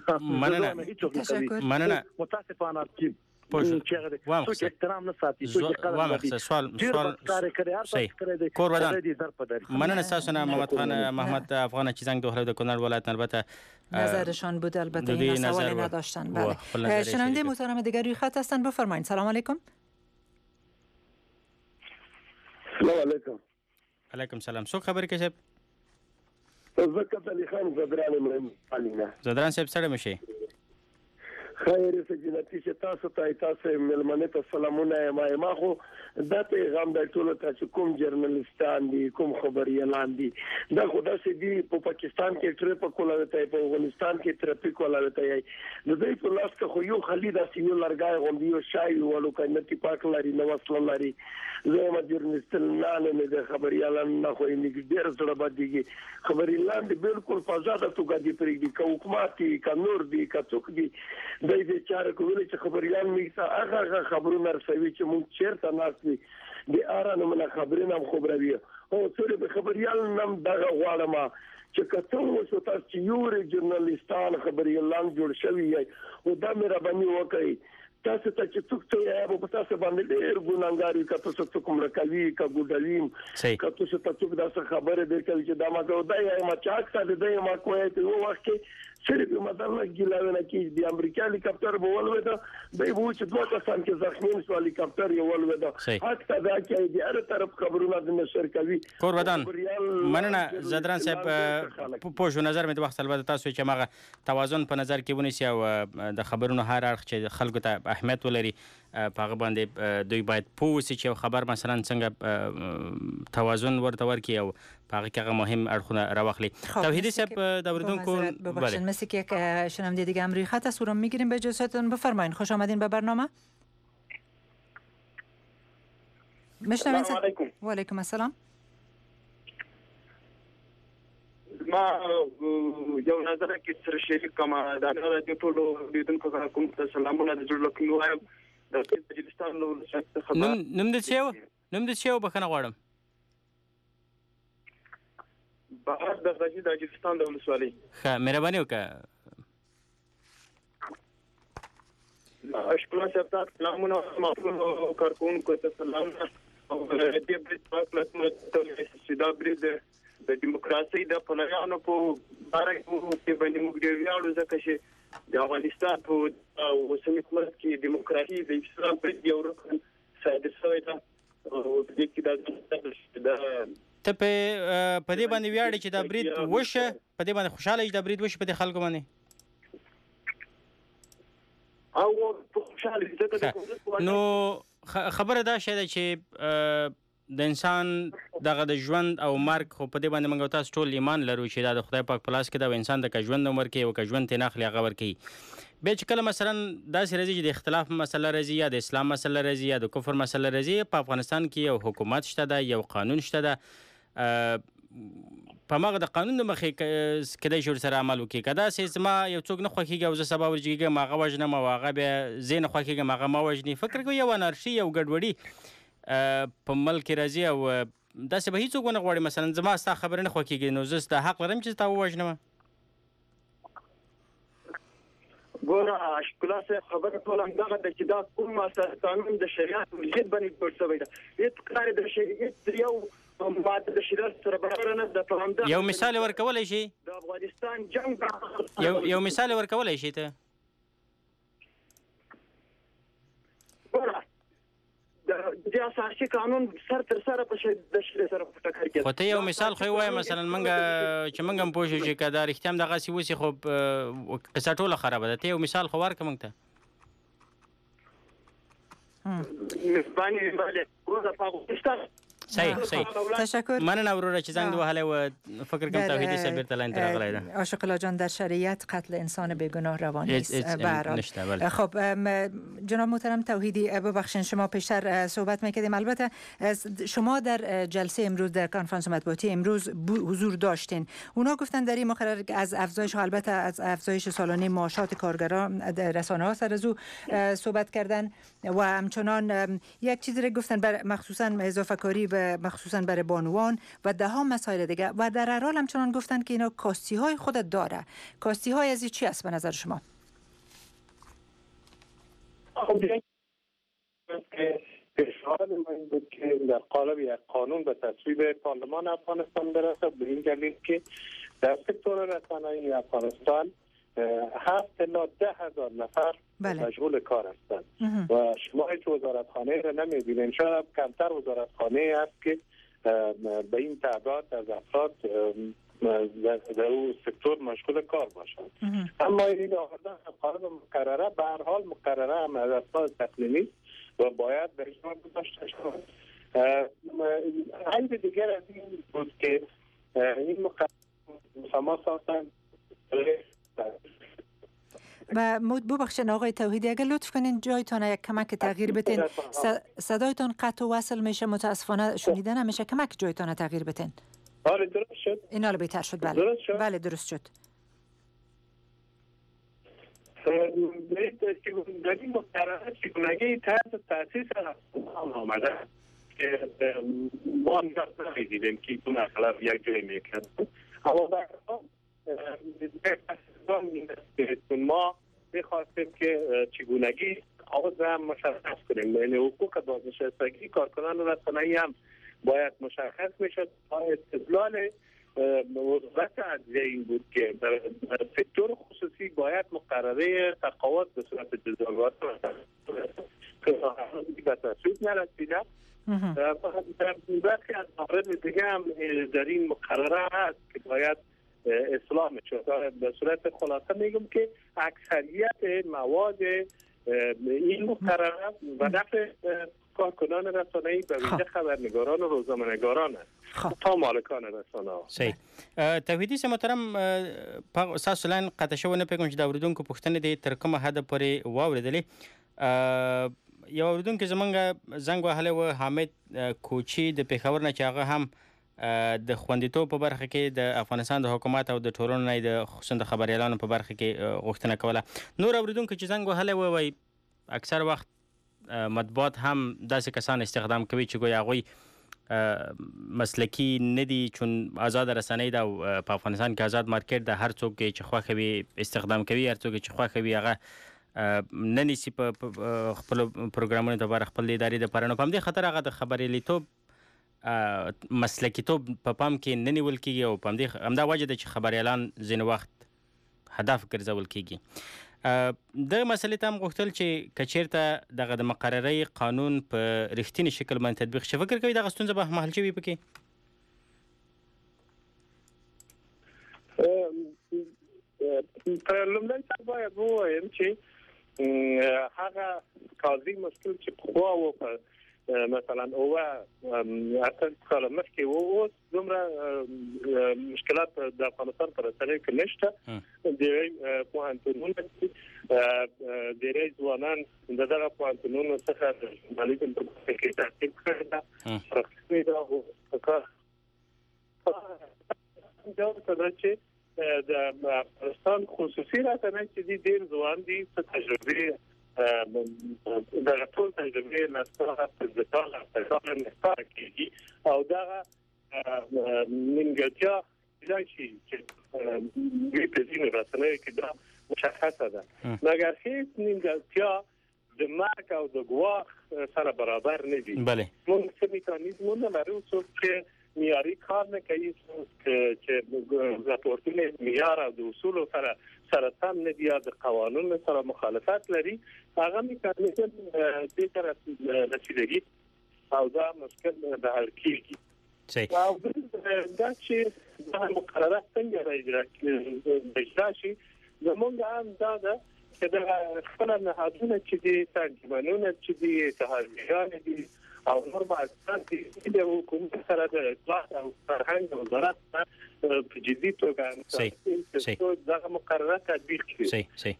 مننه مننه متاسفانه چې وام احترام نه ساتي وام سوال سوال صحیح کور ودان مننه تاسو نه محمد خان محمد افغان چې زنگ دوهره د کونړ ولایت البته نظرشان بود البته این سوال نداشتن بله شنونده محترم دیگر روی خط هستن بفرمایید سلام علیکم سلام علیکم علیکم سلام څوک خبرې کوي صاحب زکات علي خان زدران امرم علينا زدران صاحب سره مشي خیر سجنتی چې تاسو ته تاسو ملمنه ته سلامونه ما ما خو دا پیغام د ټولو ته چې کوم جرنالستان دي کوم خبريالان دي دا خدا سي دي په پاکستان کې ټریپ کولاوي په افغانستان کې ټریپ کولاوي ته نو دوی په لاس کې خو یو خالد اسی یو لرګای غوندي یو شای ولو کنه تی پاک لري نو وصل لري زه ما جرنالستان نه د خبريالان نه خو یې ډیر سره باندې خبريالان دي بالکل فزاده توګه دي پرې دي کو حکومتي کانور دي کڅوک دي د دې چاره کولې چې خبريال میسا هغه خبرونه رسوي چې مونږ چیرته ناسي د ارانه من خبرونه خبروي او څوره به خبريال نم دغه غواړم چې کته وو تاسو چې یو ژورنالستان خبريالان جوړ شوی او دا مې ربني وکړي تاسو ته چې څوک ته یا په تاسو باندې ډېر ګونګاري کته څه کوم رکوي کا ګډلیم کته څه ته څوک دا خبره درکوي چې دا ما دا یا ما چاک ته دی ما کوی ته وو وخت صرف مثلا ګیلاونه کې د امریکا هلیکاپټر به ولوېده دی به چې دوه کسان کې زخمی شو هلیکاپټر یې ولوېده حتی دا کې د هر طرف خبرونه د نشر کوي کور ودان مننه زدران صاحب په شو نظر مې د وخت البته تاسو چې ماغه توازن په نظر کې ونیسي او د خبرونو هر اړخ چې خلکو ته اهمیت ولري په هغه باندې دوی باید پوه وسي چې خبر مثلا څنګه توازن ورته ورکړي او په هغه کې هغه مهم اړخونه راواخلي. توحیدی صاحب د اوریدونکو بله مثل که یک شنونده دیگه هم روی خط است او رو میگیریم به اجازهتون بفرمایید. خوش آمدین به برنامه. مشنوین سلام علیکم. و علیکم السلام. ما یو نظر کې سره شریک کوم دا د ټولو لیدونکو سره کوم سلامونه د جوړ لکه نو وایم د بلوچستان له شخص خبر نم نم د څه نم د څه بخنه غواړم بهر د غزي د بلوچستان د ولسوالۍ. ښه مهرباني وکړه. اشکر صاحب تاسو سلامونه مافو کارکونکو ته سلامونه او دې برید په پلاتفورم ته سیدا برید د دیموکراسي د پلویانو په باره کې باندې موږ ډېر ویاړو ځکه چې د افغانستان په اوسني حکومت کې دیموکراسي د اسلام په یو رکن صادر شوی ده او د دې کې د ته په په دې باندې ویاړې چې دا برید وشه په دې باندې خوشاله چې دا برید وشه په دې خلکو باندې او په خوشاله ځکه نو خبره دا شې ده چې د انسان دغه د ژوند او مرګ خو په دې باندې موږ تاسو ټول ایمان لرو چې دا د خدای پاک په لاس کې دا انسان د ژوند عمر کې او که ژوند ته ناخلي هغه ورکي به چې کله مثلا داسې راځي چې د اختلاف مسله راځي یا د اسلام مسله راځي یا د کفر مسله راځي په افغانستان کې یو حکومت شته ده یو قانون شته ده په ماغه د قانون د مخې کدی شور سره عمل وکړي کدا سې ما یو څوک نه خوخیږي او زه سبا ورجیږم ماغه وژنم او هغه به زین خوخیږي ماغه ما وژني فکر کوي یو انارشي یو ګډوډي په ملک راځي او داسې به هیڅوک ونه غواړي مثلا زما ستا خبره نه خوښېږي نو زه ستا حق لرم چې ستا ووژنم. ګوره اشکلا صاحب خبره ټول همدغه ده چې دا کوم قانون د شریعت ضد باندې جوړ شوی ده. هېڅ کار د شریعت یو ماده د شریعت سره برابر نه ده. په همدغه یو مثال ورکولی شي د افغانستان جنګ یو یو مثال ورکولی شي ته ګوره د اساسي قانون سر تر سره په د شریعت سره په ټکر کې خو ته یو مثال خو وایې مثلا موږ چې موږ هم پوه شو چې که دا رښتیا هم دغسې وسي خو قصه ټوله خرابه ده. ته یو مثال خو ورکړه موږ ته. مهرباني بله ګوره په افغانستان صحیح صحیح تشکر. مننه وروره چې زنگ وهلی و فکر کنم توحیدی صاحب بیرته لاین ته راغلی ده. عاشق الله جان در شریعت قتل انسان بیگناه روا نیست. به هر حال خب جناب محترم توحیدی ببخشید شما پیشتر صحبت میکردیم البته شما در جلسه امروز در کنفرانس مطبوعاتی امروز حضور داشتین. اونا گفتن در این مقرر از افزایش البته از افزایش سالانه معاشات کارگران رسانه ها سر از او صحبت کردن و همچنان یک چیزی رو گفتن بر مخصوصا اضافه کاری مخصوصا برای بانوان و ده ها مسائل دیگه و در هر حال همچنان گفتن که اینا کاستی های خودت داره. کاستی های از این چی است به نظر شما؟ پیشنهاد من بود که در قالب یک قانون به تصویب پارلمان افغانستان برسد به این دلیل که در سکتور رسانه‌ای افغانستان هفت الی ده هزار نفر بله. مشغول کار هستند و شما هیچ وزارتخانه را نمیبینید. شاید کمتر وزارتخانه است که به این تعداد از افراد در اون سکتور مشغول کار باشند. اما این آوردن قانون مقرره به هر حال مقرره هم از اساس تقنینی و باید به اجرا گذاشته شود. عیب دیگر از این بود که این مقرره مسما ساختن و ببخشید آقای توحیدی اگر لطف کنین جایتان یک کمک تغییر بتین. صدایتان قطع و وصل میشه متاسفانه شنیدن نمیشه. کمک جایتان تغییر بتین. آره درست شد. این حالا بهتر شد. بله درست شد. بله درست شد. در این مقرره چگونگی طرز تاسیس آمده که ما نمیدیدیم که اون اغلب یک جایی میکرد اما برای ما میخواستیم که چگونگی آغاز هم مشخص کنیم. یعنی حقوق بازنشستگی کارکنان رسانه‌ای هم باید مشخص میشد تا استدلال وزارت عدلیه این بود که در سکتور خصوصی باید مقرره تقاعد به صورت جزاگاه که به تصویب نرسیده. در برخی از موارد دیگه هم در این مقرره هست که باید اصلاح میشه. به صورت خلاصه میگم که اکثریت مواد این مقرره و نفع کارکنان رسانه‌ای به ویژه خبرنگاران و روزنامه‌نگاران است تا مالکان رسانه ها. صحیح. توحیدی سه محترم تاسو لاین قطع شو نه پیګم چې د اوریدونکو پوښتنې د تر کومه حد پورې واوریدلې. یو اوریدونکو زمونږ زنګ وهلی و حامد کوچي د پېښور نه چې هغه هم د خوندیتوب په برخه کې د افغانستان د حکومت او د ټولنې د خصوصا د خبريالانو په برخه کې غوښتنه کوله. نور اوریدونکو چې زنګ وهلی و وای اکثر وخت مطبوعات هم داسې کسان استخدام کوي چې ګویا هغوی مسلکی نه دي، چون آزاد رسنۍ ده او په افغانستان کې آزاد مارکیټ ده، هر څوک چې خوښه وي استخدام کوي، هر څوک چې خوښه وي هغه نه نیسي په خپلو پروګرامونو دپاره خپل د ادارې دپاره. نو په همدې خاطر هغه د خبریالیتوب مسلکیتوب په پام کې نه نیول کېږي او په همدې همدا وجه ده چې خبریالان ځینې وخت هدف ګرځول کېږي. د مسلې ته هم غوښتل چې که چېرته دغه د مقررې قانون په رښتیني شکل باندې تطبیق شي، فکر کوي دغه ستونزه به محل شوي پکې؟ په لومړی سر باید ووایم چې هغه قاضي مشکل چې پخوا و په مثلا اوه اته کاله مخکې و اوس دومره مشکلات د افغانستان په رسنیو کې نشته. ډېری پوهنتونونه ډېری ځوانان د دغه پوهنتونونو څخه د ژورنالیزم په برخه کې تحصیل کړی ده. رسمي ده او کار دا چې د افغانستان خصوصي رسنۍ چې دي ډېر ځوان دي، څه تجربې دغه ټول تجربې نسخه په ځکه په نسخه کېږي او دغه نیمګړتیا چې چې په ځینو رسنیو کې دا مشخصه ده، مګر هیڅ نیمګړتیا د مرګ او د ګواښ سره برابر نه دي. موږ څه میکانیزمونه لرو چې معیاري کار نه کوي، چې راپورټونه معیار او د اصولو سره سره سم نه دي، د قوانینو سره مخالفت لري. هغه میکانیزم دې سره رسیدګي او دا مشکل به حل کیږي. او دا چې دا مقررات څنګه اجرا شي، زموږ هم دا ده چې د خپل نهادونه چې دي، سازمانونه چې دي، اتحادیان دي او نور مؤسسات دي، د حکومت سره د اصلاح او فرهنګ وزارت په جدي توګه دا مقررات تطبیق کړي. صحیح صحیح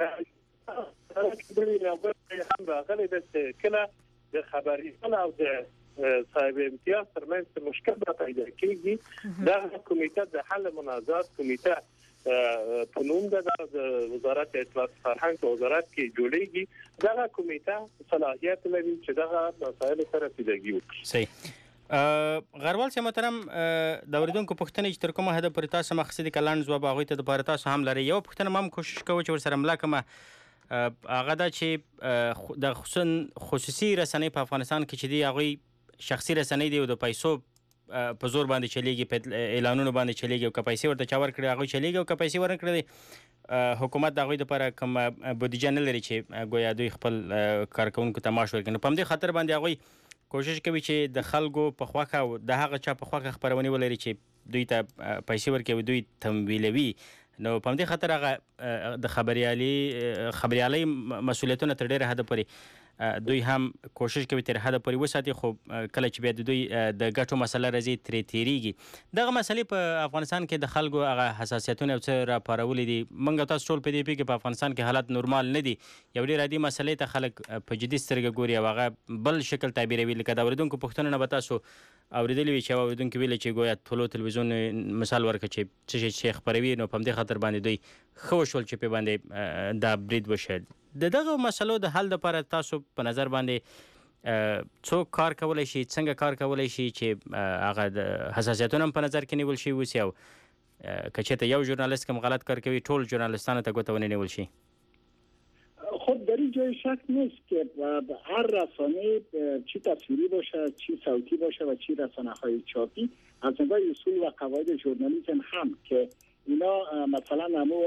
هم راغلی ده چې کله د خبریالانو او د صاحب امتیاز ترمنځ مشکل پیدا کېږي، دا کمیټه د حل منازعات کمیټه په نوم د وزارت اطلاعات فرهنګ په وزارت کې جوړیږي. دا کمیټه صلاحیت لري چې دا مسایل سره پیداګي وکړي. صحیح. غروال سي محترم د اوریدونکو پوښتنې چې تر کومه حد پورې تاسو مقصدي کلان ځواب هغوی ته د پاره تاسو هم لري. یو پوښتنه هم کوشش کوو چې ورسره ملا کومه هغه دا چې د خصوصي رسنۍ په افغانستان کې چې دی هغوی شخصي رسنۍ دی او د پیسو په زور باندې چلیږي، په اعلانونو باندې چلیږي او که پیسې ورته چا ورکړي هغوی چلیږي او که پیسې ورنکړي حکومت د هغوی دپاره کوم بودیجه نه لري چې ګویا دوی خپل کارکوونکو ته معاش ورکړي. نو په همدې خاطر باندې هغوی کوشش کوي چې د خلکو په خوښه او د هغه چا په خوښه خپرونې ولري چې دوی ته پیسې ورکوي، دوی تمویلوي. نو په همدې خاطر هغه د خبریالي خبریالۍ مسؤلیتونه تر ډېره حده پورې دوی هم کوشش کوي تر حده پورې وساتي، خو کله چې بیا د دوی د ګټو مسله راځي ترې تېرېږي. دغه مسلې په افغانستان کې د خلکو هغه حساسیتونه یو څه راپارولي دي. موږ تاسو ټول په دې پوهېږو په افغانستان کې حالات نورمال نه دي، یو ډېر عادي مسلې ته خلک په جدي سترګه ګوري او هغه بل شکل تعبیروي. لکه د اورېدونکو پوښتنه نه به تاسو اورېدلي وي چې یو اورېدونکي ویلي چې ګویا ټولو تلویزیون مثال ورکړه چې څه شی چې خپروي، نو په همدې خاطر باندې دوی ښه وشول چې پې باندې دا برید وشي. د دغه مسلو د حل لپاره تاسو په نظر باندې څوک کار کولی شي، څنګه کار کولی شي چې هغه د حساسیتونه هم په نظر کې نیول شي وسي او که چېرته یو ژورنالیست کوم غلط کار کوي ټول ژورنالیستانو ته ګوته ونه نیول شي؟ خب در این جای شک نیست که هر رسانه چی تصویری باشه، چی صوتی باشه و چی رسانه های چاپی از نگاه اصول و قواعد ژورنالیسم هم که اینا مثلا همو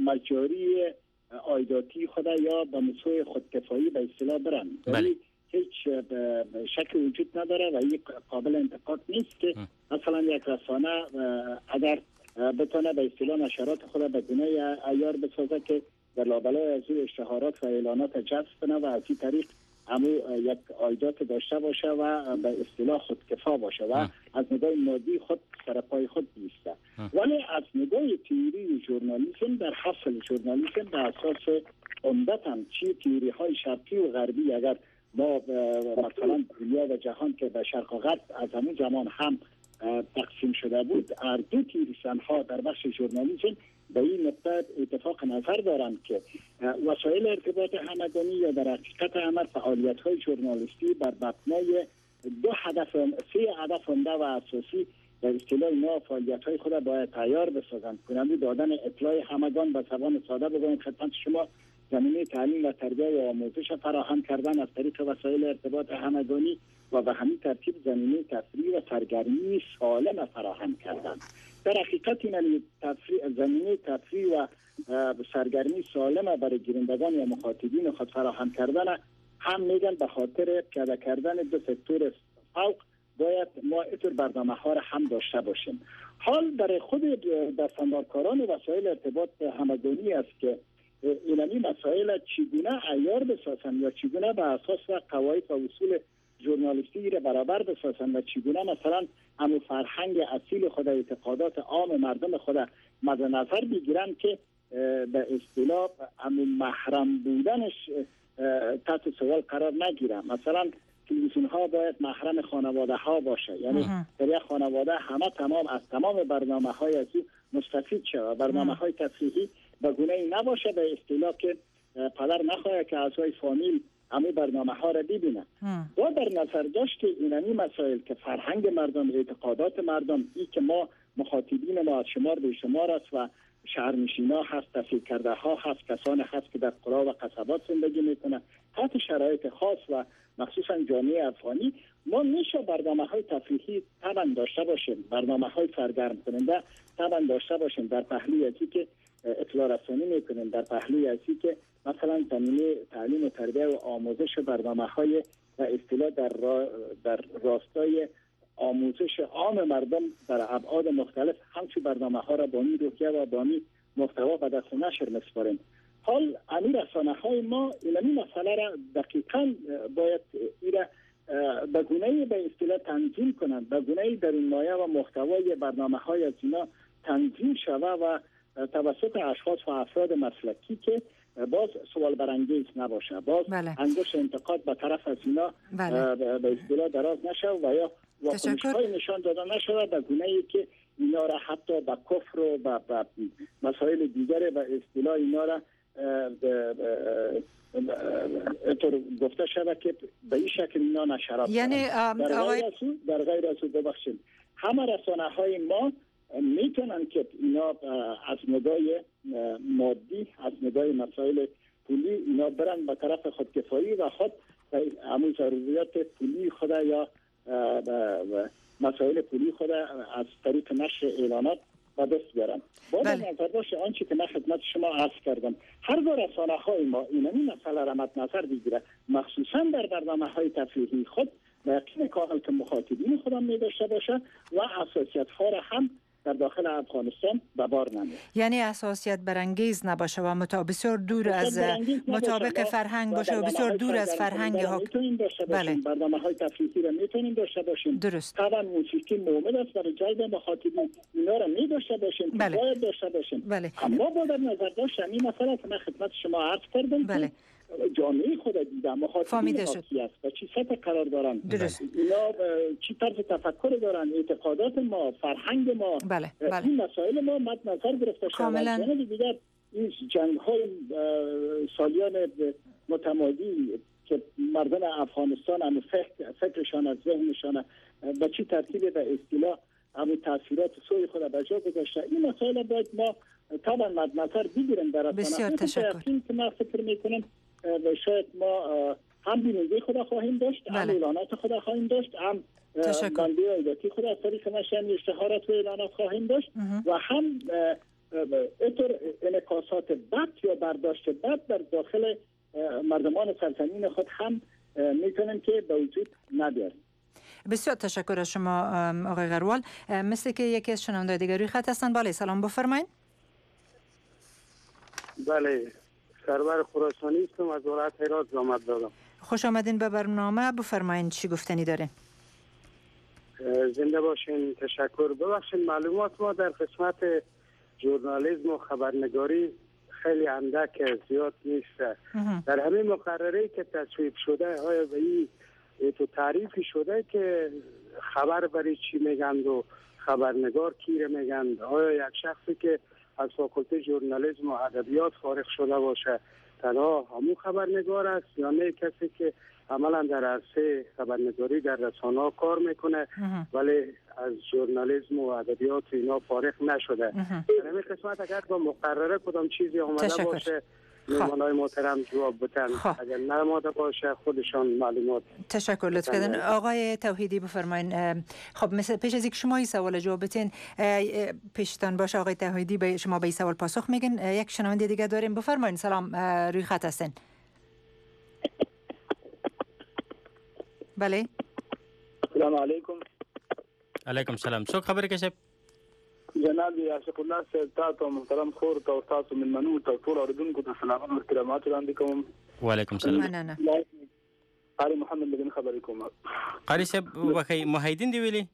مجاری عایداتی خود یا به مسوی خودکفایی به اصطلاح برن، ولی هیچ شک وجود نداره و این قابل انتقاد نیست که مثلا یک رسانه اگر بتونه به اصطلاح نشرات خود به گونه عیار بسازه که در لابلای از اشتهارات و اعلانات جذب کنه و از این طریق همو یک عایدات داشته باشه و به اصطلاح خودکفا باشه و از نگاه مادی خود سر پای خود بیسته. ولی از نگاه تئوری ژورنالیسم در حاصل ژورنالیسم به اساس عمدتاً چی تئوری های شرقی و غربی، اگر ما مثلا دنیا و جهان که به شرق و غرب از همون زمان هم تقسیم شده بود، هر دو تئوریسین ها در بخش ژورنالیسم به این نقطه اتفاق نظر دارند که وسایل ارتباط همگانی یا در حقیقت عمل فعالیت های ژورنالیستی بر مبنای دو هدف سه هدف عمده و اساسی به اصطلاح اینا فعالیت های خود باید تیار بسازند. کننده دادن اطلاع همگان به زبان ساده بگویم خدمت شما، زمینه تعلیم و تربیت و آموزش فراهم کردن از طریق وسایل ارتباط همگانی و به همین ترتیب زمینه تفریح و سرگرمی سالم فراهم کردن. در حقیقت این زمینه تفریح و سرگرمی سالم برای گیرندگان یا مخاطبین خود فراهم کردن هم میگن به خاطر پیاده کردن دو سکتور فوق باید ما اینطور برنامه ها را هم داشته باشیم. حال برای خود دستاندارکاران وسایل ارتباط همگانی است که اینمی مسائل چگونه عیار بسازن یا چگونه به اساس و قواعد و اصول ژورنالیستی را برابر بسازن و چگونه مثلا همون فرهنگ اصیل خود، اعتقادات عام مردم خود مد نظر بگیرن که به اصطلاح همون محرم بودنش تحت سوال قرار نگیره. مثلا تلویزیون ها باید محرم خانواده ها باشه، یعنی در یک خانواده همه تمام از تمام برنامه های ازی مستفید شود. برنامه های تفریحی به گونه ای نباشه به اصطلاح که پدر نخواهد که اعضای فامیل همه برنامه ها را ببینن. با در نظر داشت اینمی مسائل که فرهنگ مردم، اعتقادات مردم، ای که ما مخاطبین ما از شمار به شمار است و شهرنشینا هست، تحصیل کرده ها هست، کسان هست که در قرا و قصبات زندگی میکنن، حتی شرایط خاص و مخصوصا جامعه افغانی، ما میشه برنامه های تفریحی طبعا داشته باشیم، برنامه های سرگرم کننده طبعا داشته باشیم در پهلوی ازی که اطلاع رسانی میکنیم، در پهلوی ازی که مثلا زمینه تعلیم و تربیت و آموزش برنامه های و اصطلاح در, را در راستای آموزش عام مردم در ابعاد مختلف همچی برنامه ها را با می روحیه و با می محتوا به دست نشر میسپاریم. حال امی رسانه های ما اینمی مسئله را دقیقا باید ایره به گونه‌ای به اصطلاح تنظیم کنند، به گونه‌ای در این مایه و محتوای برنامه های از اینا تنظیم شوه و توسط اشخاص و افراد مسلکی که باز سوال برانگیز نباشه، باز بله. انگشت انتقاد به طرف از اینا بله. به اصطلاح دراز نشه و یا واکنش‌های نشان داده نشه به گونه‌ای که اینا را حتی به کفر و به مسائل دیگر به اصطلاح اینا را اینطور گفته شده که به این شکل اینا نشرات یعنی در غیر از او در غیر از او ببخشید همه رسانه های ما میتونن که اینا از نگاه مادی، از نگاه مسائل پولی اینا برن به طرف خودکفایی و خود همون ضروریات پولی خود یا مسائل پولی خود از طریق نشر اعلانات و دست بیارن. باید بله. نظر باشه آنچه که من خدمت شما عرض کردم، هر دو رسانه های ما اینمی مسئله را مد نظر بگیره، مخصوصا در برنامه های تفریحی خود به یقین کامل که مخاطبین خودم می داشته باشه و حساسیت ها را هم در داخل افغانستان به بار نمیاره. یعنی حساسیت برانگیز نباشه و مطابق بسیار دور از مطابق فرهنگ باشه و بسیار دور از فرهنگ ها. میتونیم داشته باشیم بله. برنامه های تفریحی را میتونیم داشته باشیم. درست. طبعا موسیقی مومد است برای جلب مخاطبین، اینا را می داشته باشیم، بله. باید داشته باشیم. بله. اما با در نظر داشتن این مسئله که من خدمت شما عرض کردم بله. جامعه خود دیدم مخاطبین خاصی است و چی سطح قرار دارن، درست. اینا چی طرز تفکر دارن، اعتقادات ما، فرهنگ ما، بله. بله. این مسائل ما مد نظر گرفته شده. کاملا دیگر این جنگ های سالیان متمادی که مردم افغانستان هم فکر فکرشان از ذهنشان به چی ترتیب به اصطلاح همون تاثیرات سوی خود به جا گذاشته، این مسائل باید ما طبعا مد نظر بگیریم در اصلا. بسیار تشکر. که من فکر میکنم و شاید ما هم بیننده خدا خواهیم داشت، هم اعلانات خدا خواهیم داشت، هم بنده ایداتی خود از طریق نشر اشتهارات و اعلانات خواهیم داشت و هم اینطور انعکاسات بد یا برداشت بد در داخل مردمان سرزمین خود هم میتونیم که به وجود نداریم. بسیار تشکر از شما آقای غروال. مثل که یکی از شنونده‌های دیگر روی خط هستن. بله سلام بفرمایید. بله سرور خراسانی هستم از ولایت هرات زحمت دادم. خوش آمدین به برنامه. بفرمایید چی گفتنی دارین؟ زنده باشین. تشکر. ببخشید معلومات ما در قسمت ژورنالیسم و خبرنگاری خیلی اندک زیاد نیست. در همین مقرره که تصویب شده آیا به این تو تعریفی شده که خبر برای چی میگند و خبرنگار کی میگند؟ آیا یک شخصی که از فاکولته ژورنالیسم و ادبیات فارغ شده باشه تنها همون خبرنگار است یا نه کسی که عملا در عرصه خبرنگاری در رسانه‌ها کار میکنه ولی از ژورنالیسم و ادبیات اینا فارغ نشده؟ در همین قسمت اگر با مقرره کدام چیزی اومده تشکر. باشه مهمانای محترم جواب بدن. اگر نماده باشه خودشان معلومات. تشکر لطف کردن. آقای توحیدی بفرمایید. خب مثل پیش از اینکه شما این سوال جواب بدین پیشتان باشه آقای توحیدی به شما به این سوال پاسخ میگن. یک شنونده دیگه داریم. بفرمایید. سلام روی خط هستین. بله السلام علیکم. علیکم سلام. څوک خبرې کوي؟ جناب عاشق الله صاحب تاسو محترم خور او تاسو من منو ته ټول اوریدونکو ته سلام او احترامات وړاندې کوم. وعلیکم سلام. مننه. قاری محمد بن خبرې کوم. قاری صاحب وخی محیدین دی ویلي؟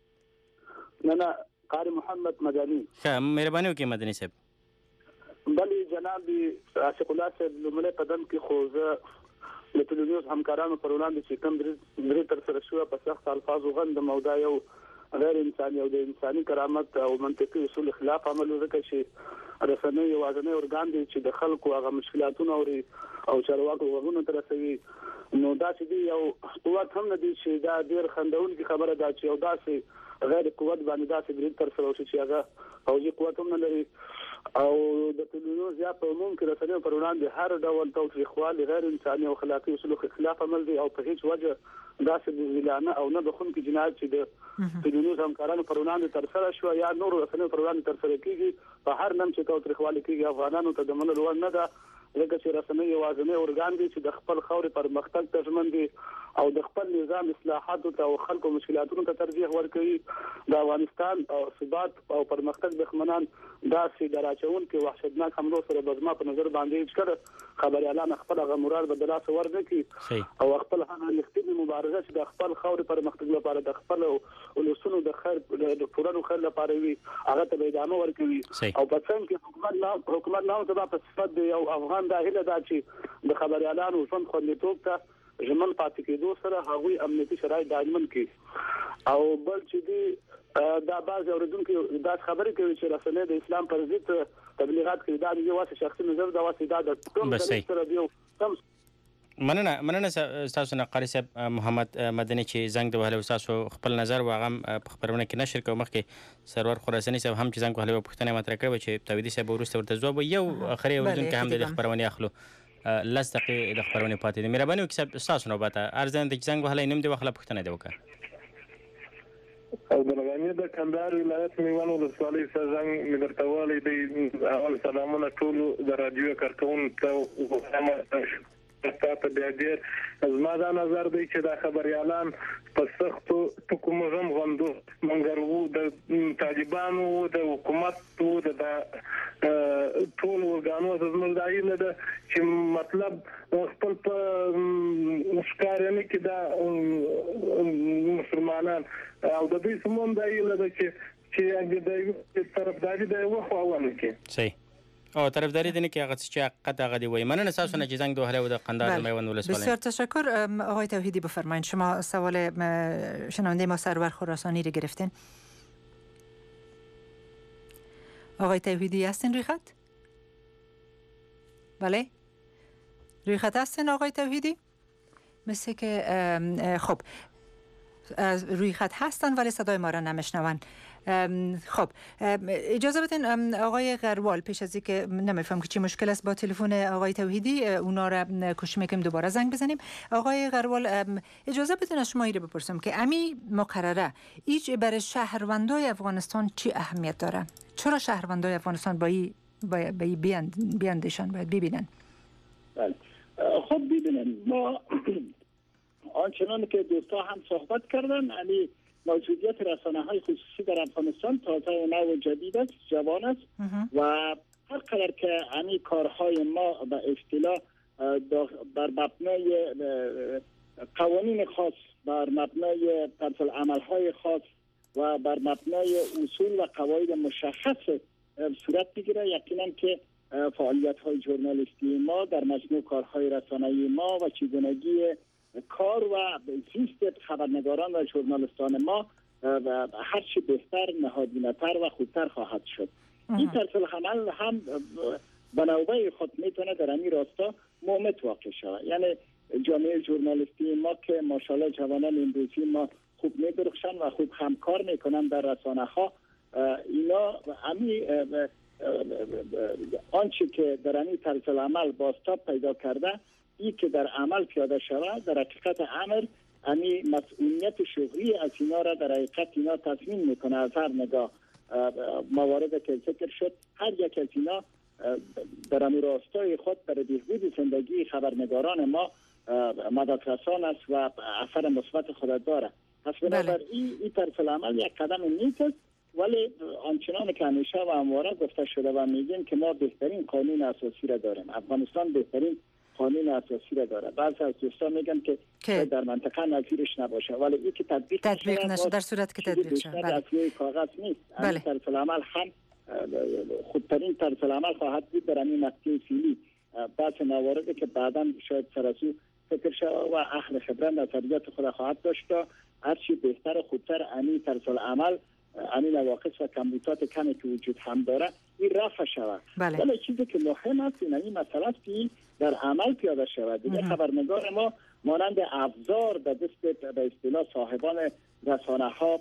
نه نه قاری محمد مدني. ښه مهرباني وکړئ مدني صاحب. بلې جناب عاشق الله صاحب لومړی قدم کې خو زه د ټولنیز همکارانو پر وړاندې چې کوم درې تر سره شوه په سخت الفاظو غندم او دا یو غیر انساني او د انساني کرامت او منطقي اصول خلاف عمل وکړي چې رسنۍ یوازینی ارګان دی چې د خلکو هغه مشکلاتونه اوري او چارواکو غوږونه ته رسوي. نو دا چې دی یو قوت هم نه دی چې دا ډېر خندونکې خبره ده چې یو داسې غیر قوت باندې داسې برید تر سره وشي چې هغه پوځي قوت هم نه لري او د ټولنیز یا په عموم کې رسنیو پر وړاندې هر ډول تاوتریخوالي غیر انساني او اخلاقي اصولو خلاف عمل دی او په هیڅ وجه داسې ذلانه او نه بخونکي جنایت چې د ټولنیز همکارانو پر وړاندې تر سره شو یا نور رسنیو پر وړاندې تر سره کیږي په هر نم چې تاوتریخوالي کیږي افغانانو ته د منلو وړ نه ده ځکه چې رسنۍ یوازینی ارګان دی چې د خپل خاورې پرمختګ ته ژمن دي او د خپل نظام اصلاحاتو ته او خلکو مشکلاتونو ته ترجیح ورکوي. د افغانستان او ثبات او پرمختګ دښمنان داسې د راچونکو وحشتناک حملو سره به زما په نظر باندې هیڅ کله خبریالان خپل هغه مراد به د لاسه ورنکړي او خپل هغه رښتینې مبارزه چې د خپل خاورې پرمختګ لپاره د خپل ولسونو د خیر د ټولنو خیر لپاره وي هغه ته به ادامه ورکوي او په څنګه کې حکومت نه حکومت نه سبا په صفت دی او افغان دا هله دا چې د خبريالانو ژوند خوندیتوب ته ژمن پاتې کېدو سره هغوی امنیتي شرایط دایمن کړي او بل چې دی دا بعض اوریدونکو دا خبرې کوي چې رسنۍ د اسلام پر ضد تبلیغات کوي. دا یو واسه شخصي نظر دا واسه دا د کوم سره دی تم مننه مننه تاسو نه قاری صاحب محمد مدني چې زنګ د وهلو تاسو خپل نظر واغم په خبرونه کې نشر کوم مخکې سرور خراساني صاحب هم چې زنګ وهلو پښتنه مطرح کړو چې توحیدي صاحب ورسته ورته ځواب یو اخري اوریدونکو هم د خبرونه اخلو لس دقیقې د خبرونه پاتې دي. مهرباني وکړئ صاحب تاسو نو باته ارزان د زنګ وهلې نیم دی وخله پښتنه دی وکړه. او د لغانې د کندهار ولایت میوان ولسوالۍ څنګه مې درته ویلي دی اول سلامونه ټول د رادیو کارکونکو ته بیا ډېر زما دا نظر دی چې دا خبریالان په سختو ټکو مهم غوندو منګر وو د طالبانو د حکومت وو د ټول ورګانو زموږ دایي نه ده چې مطلب خپل په ښکارنه کې دا مسلمانان او د دې سمون دایي نه ده چې چې د طرفداري د وخواونه کې صحیح او طرفداري دي نه کې هغه چې حقیقت هغه دی وای. مننه تاسو نه چې زنګ دوه هله د قندهار میوند ولسوالۍ. بسیار تشکر. آقای توحیدی بفرمایید شما سوال شنونده ما سرور خراسانی رو گرفتین. آقای توحیدی هستین روی خط؟ بله روی خط هستین آقای توحیدی؟ مثل که خب روی خط هستن ولی صدای ما را نمیشنون. خب اجازه بدین آقای غروال، پیش از اینکه نمیفهم که چی مشکل است با تلفن آقای توحیدی، اونا را کوشش میکنیم دوباره زنگ بزنیم. آقای غروال اجازه بدین از شما ایره بپرسم که امی مقرره ایج برای شهروندای افغانستان چی اهمیت داره؟ چرا شهروندای افغانستان با این با این بیاندیشن باید ببینن؟ بله خب ببینن، ما آنچنان که دوستا هم صحبت کردن، یعنی موجودیت رسانه های خصوصی در افغانستان تازه نو و جدید است، جوان است و هر قدر که یعنی کارهای ما به اصطلاح بر مبنای قوانین خاص، بر مبنای طرز العمل‌های خاص و بر مبنای اصول و قواعد مشخص صورت بگیره، یقینا که فعالیت‌های ژورنالیستی ما در مجموع کارهای رسانه‌ای ما و چگونگی کار و زیست خبرنگاران و ژورنالیستان ما هرچی بهتر، نهادینه‌تر و خوبتر خواهد شد. این طرز العمل هم به نوبه خود میتونه در این راستا مومت واقع شود. یعنی جامعه ژورنالیستی ما که ماشاءالله جوانان امروزی ما خوب میدرخشن و خوب همکار میکنن در رسانه ها، اینا همین آنچه که در این طرز العمل بازتاب پیدا کرده، این که در عمل پیاده شود، در حقیقت امر همین مسئولیت شغلی از اینا را در حقیقت اینا تضمین میکنه. از هر نگاه موارد که ذکر شد، هر یک از اینا در این راستای خود برای بهبود زندگی خبرنگاران ما مددرسان است و اثر مثبت خود داره. پس بنابراین این طرز العمل یک قدم نیک است، ولی آنچنان که همیشه و همواره گفته شده و میگیم که ما بهترین قانون اساسی را داریم. افغانستان بهترین قانون اساسی را داره. بعضی از دوستان میگن که, که در منطقه نظیرش نباشه، ولی این که تطبیق, تطبیق نشه در صورت که تطبیق شه، بله، اصلی کاغذ نیست. بله. طرز العمل هم خودترین طرز العمل خواهد بود در این مقطع فعلی. بعض مواردی که بعدا شاید سراسو فکر شود و اهل خبرت نظریات خود خواهد داشت تا هرچی بهتر و خوبتر این طرز العمل، این نواقص و کمبودات کمی که وجود هم داره، این رفع شود. بله. ولی چیزی که مهم است این این مسئله است که در عمل پیاده شود. دیگه خبرنگار ما مانند ابزار به دست به اصطلاح صاحبان رسانه ها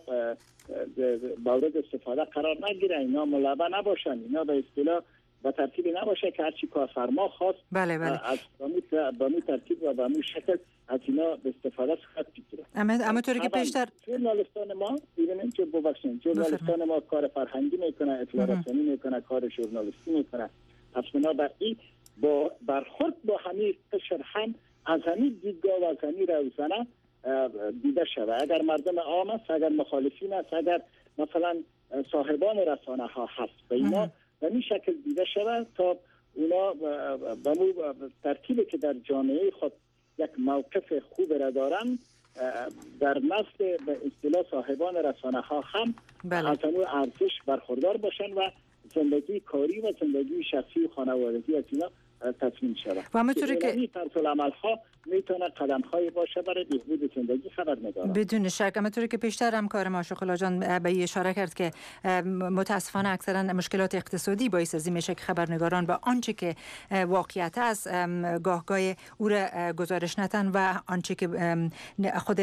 مورد استفاده قرار نگیره، اینا ملعبه نباشن، اینا به اصطلاح به ترتیبی نباشه که هرچی کارفرما خواست بله بله. از با می ترتیب و با می شکل از اینا به استفاده صورت بگیره. اما اما طوری که پیشتر ژورنالیستان ما ببینیم که ببخشید ژورنالیستان ما کار فرهنگی میکنه، اطلاع رسانی میکنه، کار ژورنالیستی میکنه. پس بنابراین با برخورد با همین قشر هم از همین دیدگاه و از همین روزنه دیده شود. اگر مردم عام است، اگر مخالفین است، اگر مثلا صاحبان رسانه ها هست، به اینا به این شکل دیده شود تا اونا به ترتیبی که در جامعه خود یک موقف خوب را دارن، در نزد به اصطلاح صاحبان رسانه ها هم بله. از همون ارزش برخوردار باشن و زندگی کاری و زندگی شخصی و خانوادگی از اینا تصمیم شود. و همونطوری که این طرز العمل ها میتونه قدم های باشه برای بهبود زندگی خبرنگاران. بدون شک. همونطوری که پیشتر هم کار ماشاء الله جان به این اشاره کرد که متاسفانه اکثرا مشکلات اقتصادی باعث از این میشه که خبرنگاران به آنچه که واقعیت است گاهگاه او را گزارش ندن و آنچه که خود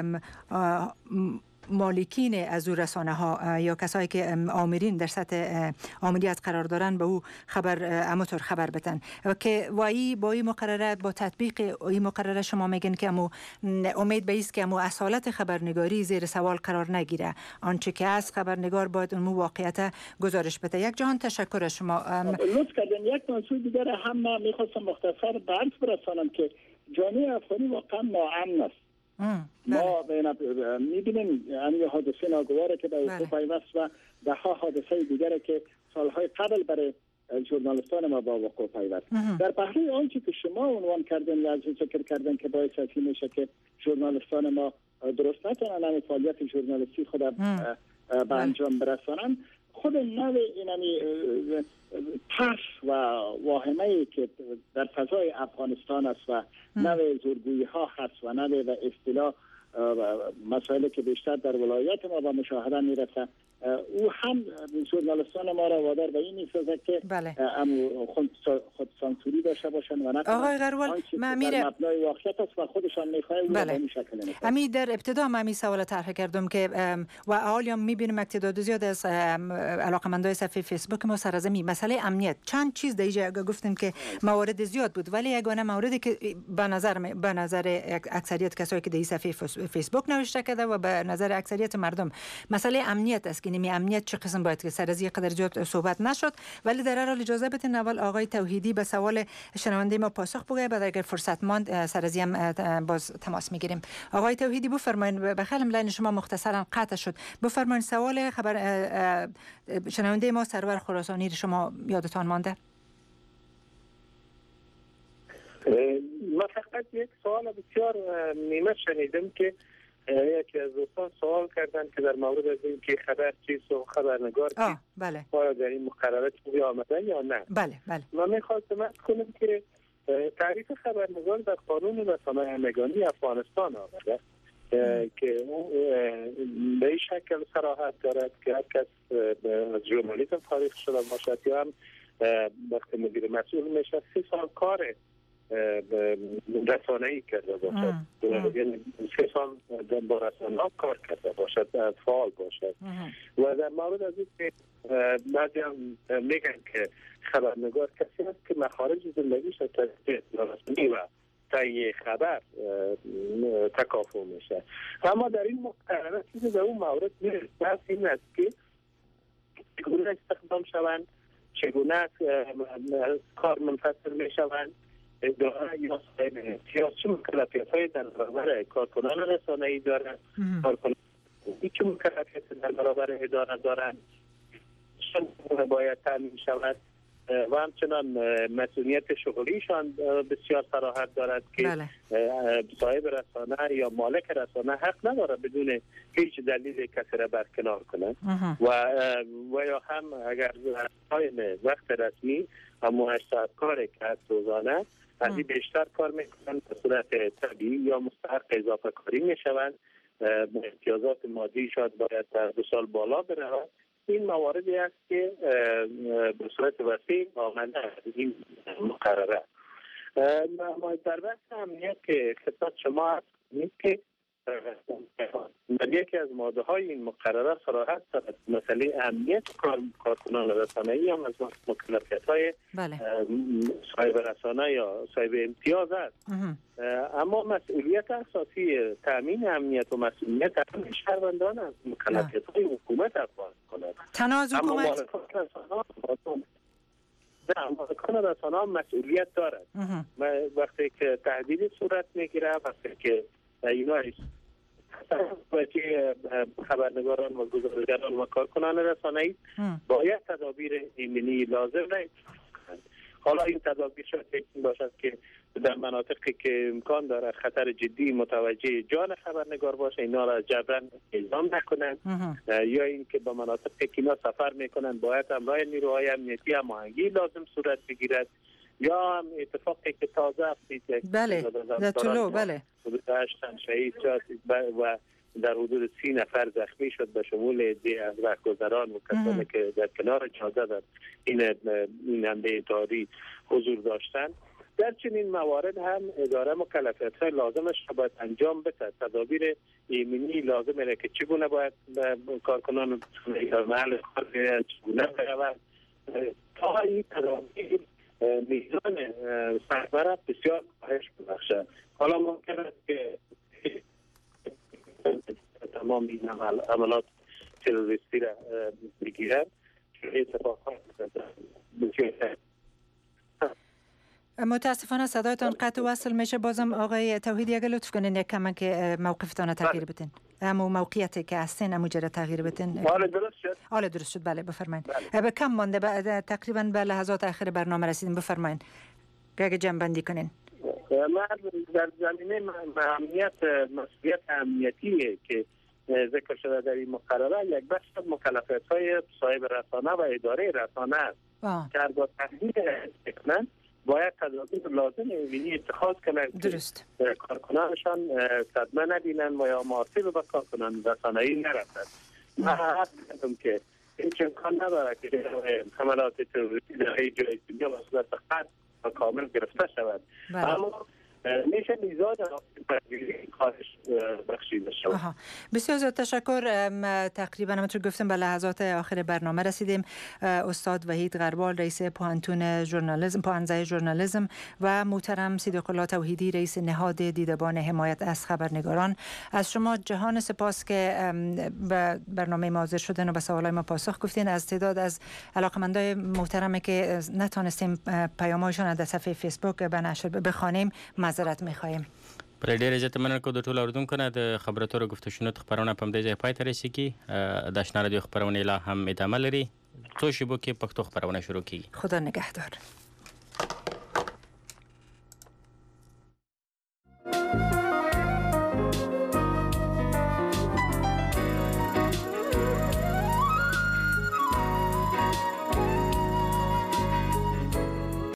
مالکین از او رسانه ها یا کسایی که آمرین در سطح آمریت قرار دارن به او خبر اموتر خبر بدن و که وایی با این مقرره، با تطبیق این مقرره شما میگن که امو امید به ایست که امو اصالت خبرنگاری زیر سوال قرار نگیره. آنچه که از خبرنگار باید اون واقعیت گزارش بده. یک جهان تشکر از شما. لطف کردن. یک موضوع دیگر هم من میخواستم مختصر برس برسانم که جامعه افغانی واقعا ناامن است. ما میبینیم همین حادثه ناگواره که به وقوع پیوست و ده ها حادثه دیگره که سالهای قبل برای ژورنالیستان ما با وقوع پیوست. در پهلوی آنچه که شما عنوان کردن یا ذکر کردن که باعث از این میشه که ژورنالیستان ما درست نتونن همین فعالیت ژورنالیستی خود به انجام برسانن، خود نوع اینمی ترس و واهمه‌ای که در فضای افغانستان است و نوع زورگویی ها هست و نوع به اصطلاح مسائلی که بیشتر در ولایات ما با مشاهده میرسه او هم ژورنالیستان ما را وادار به این می‌سازد که بله. خود خود سانسوری داشته باشند و نه آقای غروال در مبنای واقعیت است و خودشان می‌خواهند بله. به این شکل نمی‌کنند. امی در ابتدا ما می سوال طرح کردم که و حالا می‌بینیم تعداد زیاد از علاقمندای صفحه فیسبوک ما سرزمی مسئله امنیت چند چیز دیگه گفتیم که موارد زیاد بود ولی یگانه موردی که به نظر به نظر اکثریت کسایی که در صفحه فیسبوک نوشته کرده و به نظر اکثریت مردم مسئله امنیت است که نمی امنیت چه قسم باید که سر از یک قدر زیاد صحبت نشد ولی در هر حال اجازه بدین اول آقای توحیدی به سوال شنونده ما پاسخ بگه بعد اگر فرصت ماند سر از هم باز تماس میگیریم. آقای توحیدی بفرمایید بخیر لین شما مختصرا قطع شد بفرمایید سوال خبر شنونده ما سرور خراسانی شما یادتان مانده؟ من فقط یک سوال بسیار نیمه شنیدم که یکی از دوستان سوال کردن که در مورد از این که خبر چیست و خبرنگار چیست بله. آیا در این مقررات چیزی آمده یا نه. بله بله. من میخواستم از کنم که تعریف خبرنگار در قانون رسانه همگانی افغانستان آمده که به این شکل صراحت دارد که هر کس از ژورنالیسم فارغ شده باشد یا هم وقتی مدیر مسئول میشه سه سال کار رسانه‌ای کرده باشد یعنی سه سال با رسانه کار کرده باشد فعال باشد و در مورد از این که بعضی هم میگن که خبرنگار کسی هست که مخارج زندگیش از رسمی و تهیه خبر تکافو میشه اما در این مقررات چیزی در اون مورد نیست بس این است که چگونه استخدام شوند چگونه کار منفصل میشوند اداره یا صاحب امتیاز چه مکلفیت‌هایی در برابر کارکنان رسانه‌ای دارند کارکنان چه مکلفیتی در برابر اداره دارند چون باید تامین شود و همچنان مسئولیت شغلیشان بسیار صراحت دارد که بله. صاحب رسانه یا مالک رسانه حق نداره بدون هیچ دلیل کسی را برکنار کنند و و یا هم اگر تایم وقت رسمی اما هشت ساعت کاری که از روزانه از این بیشتر کار میکنند به صورت طبیعی یا مستحق اضافه کاری میشوند امتیازات مادی شاید باید در دو سال بالا برود این مواردی است که به صورت وسیع آمده از این مقرره ما در بحث امنیت که خدمت شما هست که در یکی از ماده های این مقرره صراحت دارد مسئله امنیت کارکنان رسانه‌ای هم از مکلفیت های بله. صاحب رسانه یا صاحب امتیاز است اما مسئولیت اساسی تامین امنیت و مسئولیت امن شهروندان از مکلفیت های حکومت افغانستان است تناز حکومت نه مالکان رسانه هم مسئولیت دارد وقتی که تهدید صورت میگیره وقتی که اینا که خبرنگاران و گزارشگران و کارکنان رسانه‌ای باید تدابیر ایمنی لازم را حالا این تدابیر شاید این باشد که در مناطقی که امکان داره خطر جدی متوجه جان خبرنگار باشه اینا را جبران اعلام نکنند یا اینکه به مناطقی که اینا سفر میکنند باید همراه نیروهای امنیتی هماهنگی لازم صورت بگیرد یا هم اتفاقی که تازه افتید بله در طلوع بله داشتن شهید شد و در حدود سی نفر زخمی شد به شمول دی از رهگذران و کسانی که در کنار جاده در این این حمله انتحاری حضور داشتن در چنین موارد هم اداره مکلفیت‌های لازمش را باید انجام بده تدابیر ایمنی لازمه که چگونه باید کارکنان محل کار چگونه بروند تا این تدابیر میزان سربرت بسیار کاهش ببخشه حالا ممکن است که تمام این عملات تروریستی را بگیرد چون اتفاقات بسیار متاسفانه صدایتان قطع وصل میشه بازم آقای توحیدی اگر لطف کنین یک کم که موقفتان تغییر بدین امو موقعیتی که هستین امو جره تغییر بدین حالا درست شد حالا درست شد بله بفرمایید به کم مانده بعد تقریبا به لحظات آخر برنامه رسیدیم بفرمایید اگه جمع بندی کنین من در زمینه امنیت مسئولیت امنیتی که ذکر شده در این مقرره یک بخش از مکلفیت‌های صاحب رسانه و اداره رسانه است که با تحلیل استقنان باید تدابیر لازم ایمنی اتخاذ کنند درست کارکنانشان صدمه نبینند و یا معاصب به کارکنان رسانه‌ای نرسد من حد کردم که این امکان نداره که حملات تروریستی در ای جای دنیا به صورت قطع و کامل گرفته شود. اما میشه میزان پذیری کاهش بخشیده شود. بسیار زیاد تشکر. تقریبا همونطور گفتم به لحظات آخر برنامه رسیدیم. استاد وحید غربال رئیس پوهنتون ژورنالیسم پوهنځی ژورنالیسم و محترم صدیق الله توحیدی رئیس نهاد دیدبان حمایت از خبرنگاران، از شما جهان سپاس که به برنامه ما حاضر شدن و به سوالای ما پاسخ گفتین. از تعداد از علاقمندای محترمی که نتونستیم پیام‌هایشان در صفحه فیسبوک به نشر بخوانیم معذرت می‌خوایم. برای ډېر عزت مننه کوم د ټولو اورېدونکو نه د خبرو اترو گفت و شنود خبرونه په همدې ځای پای ته رسیږي. د اشنا رادیو خبرونه لا هم ادامه لري. څو شیبو کې پښتو خبرونه شروع کیږي. خدا نگهدار.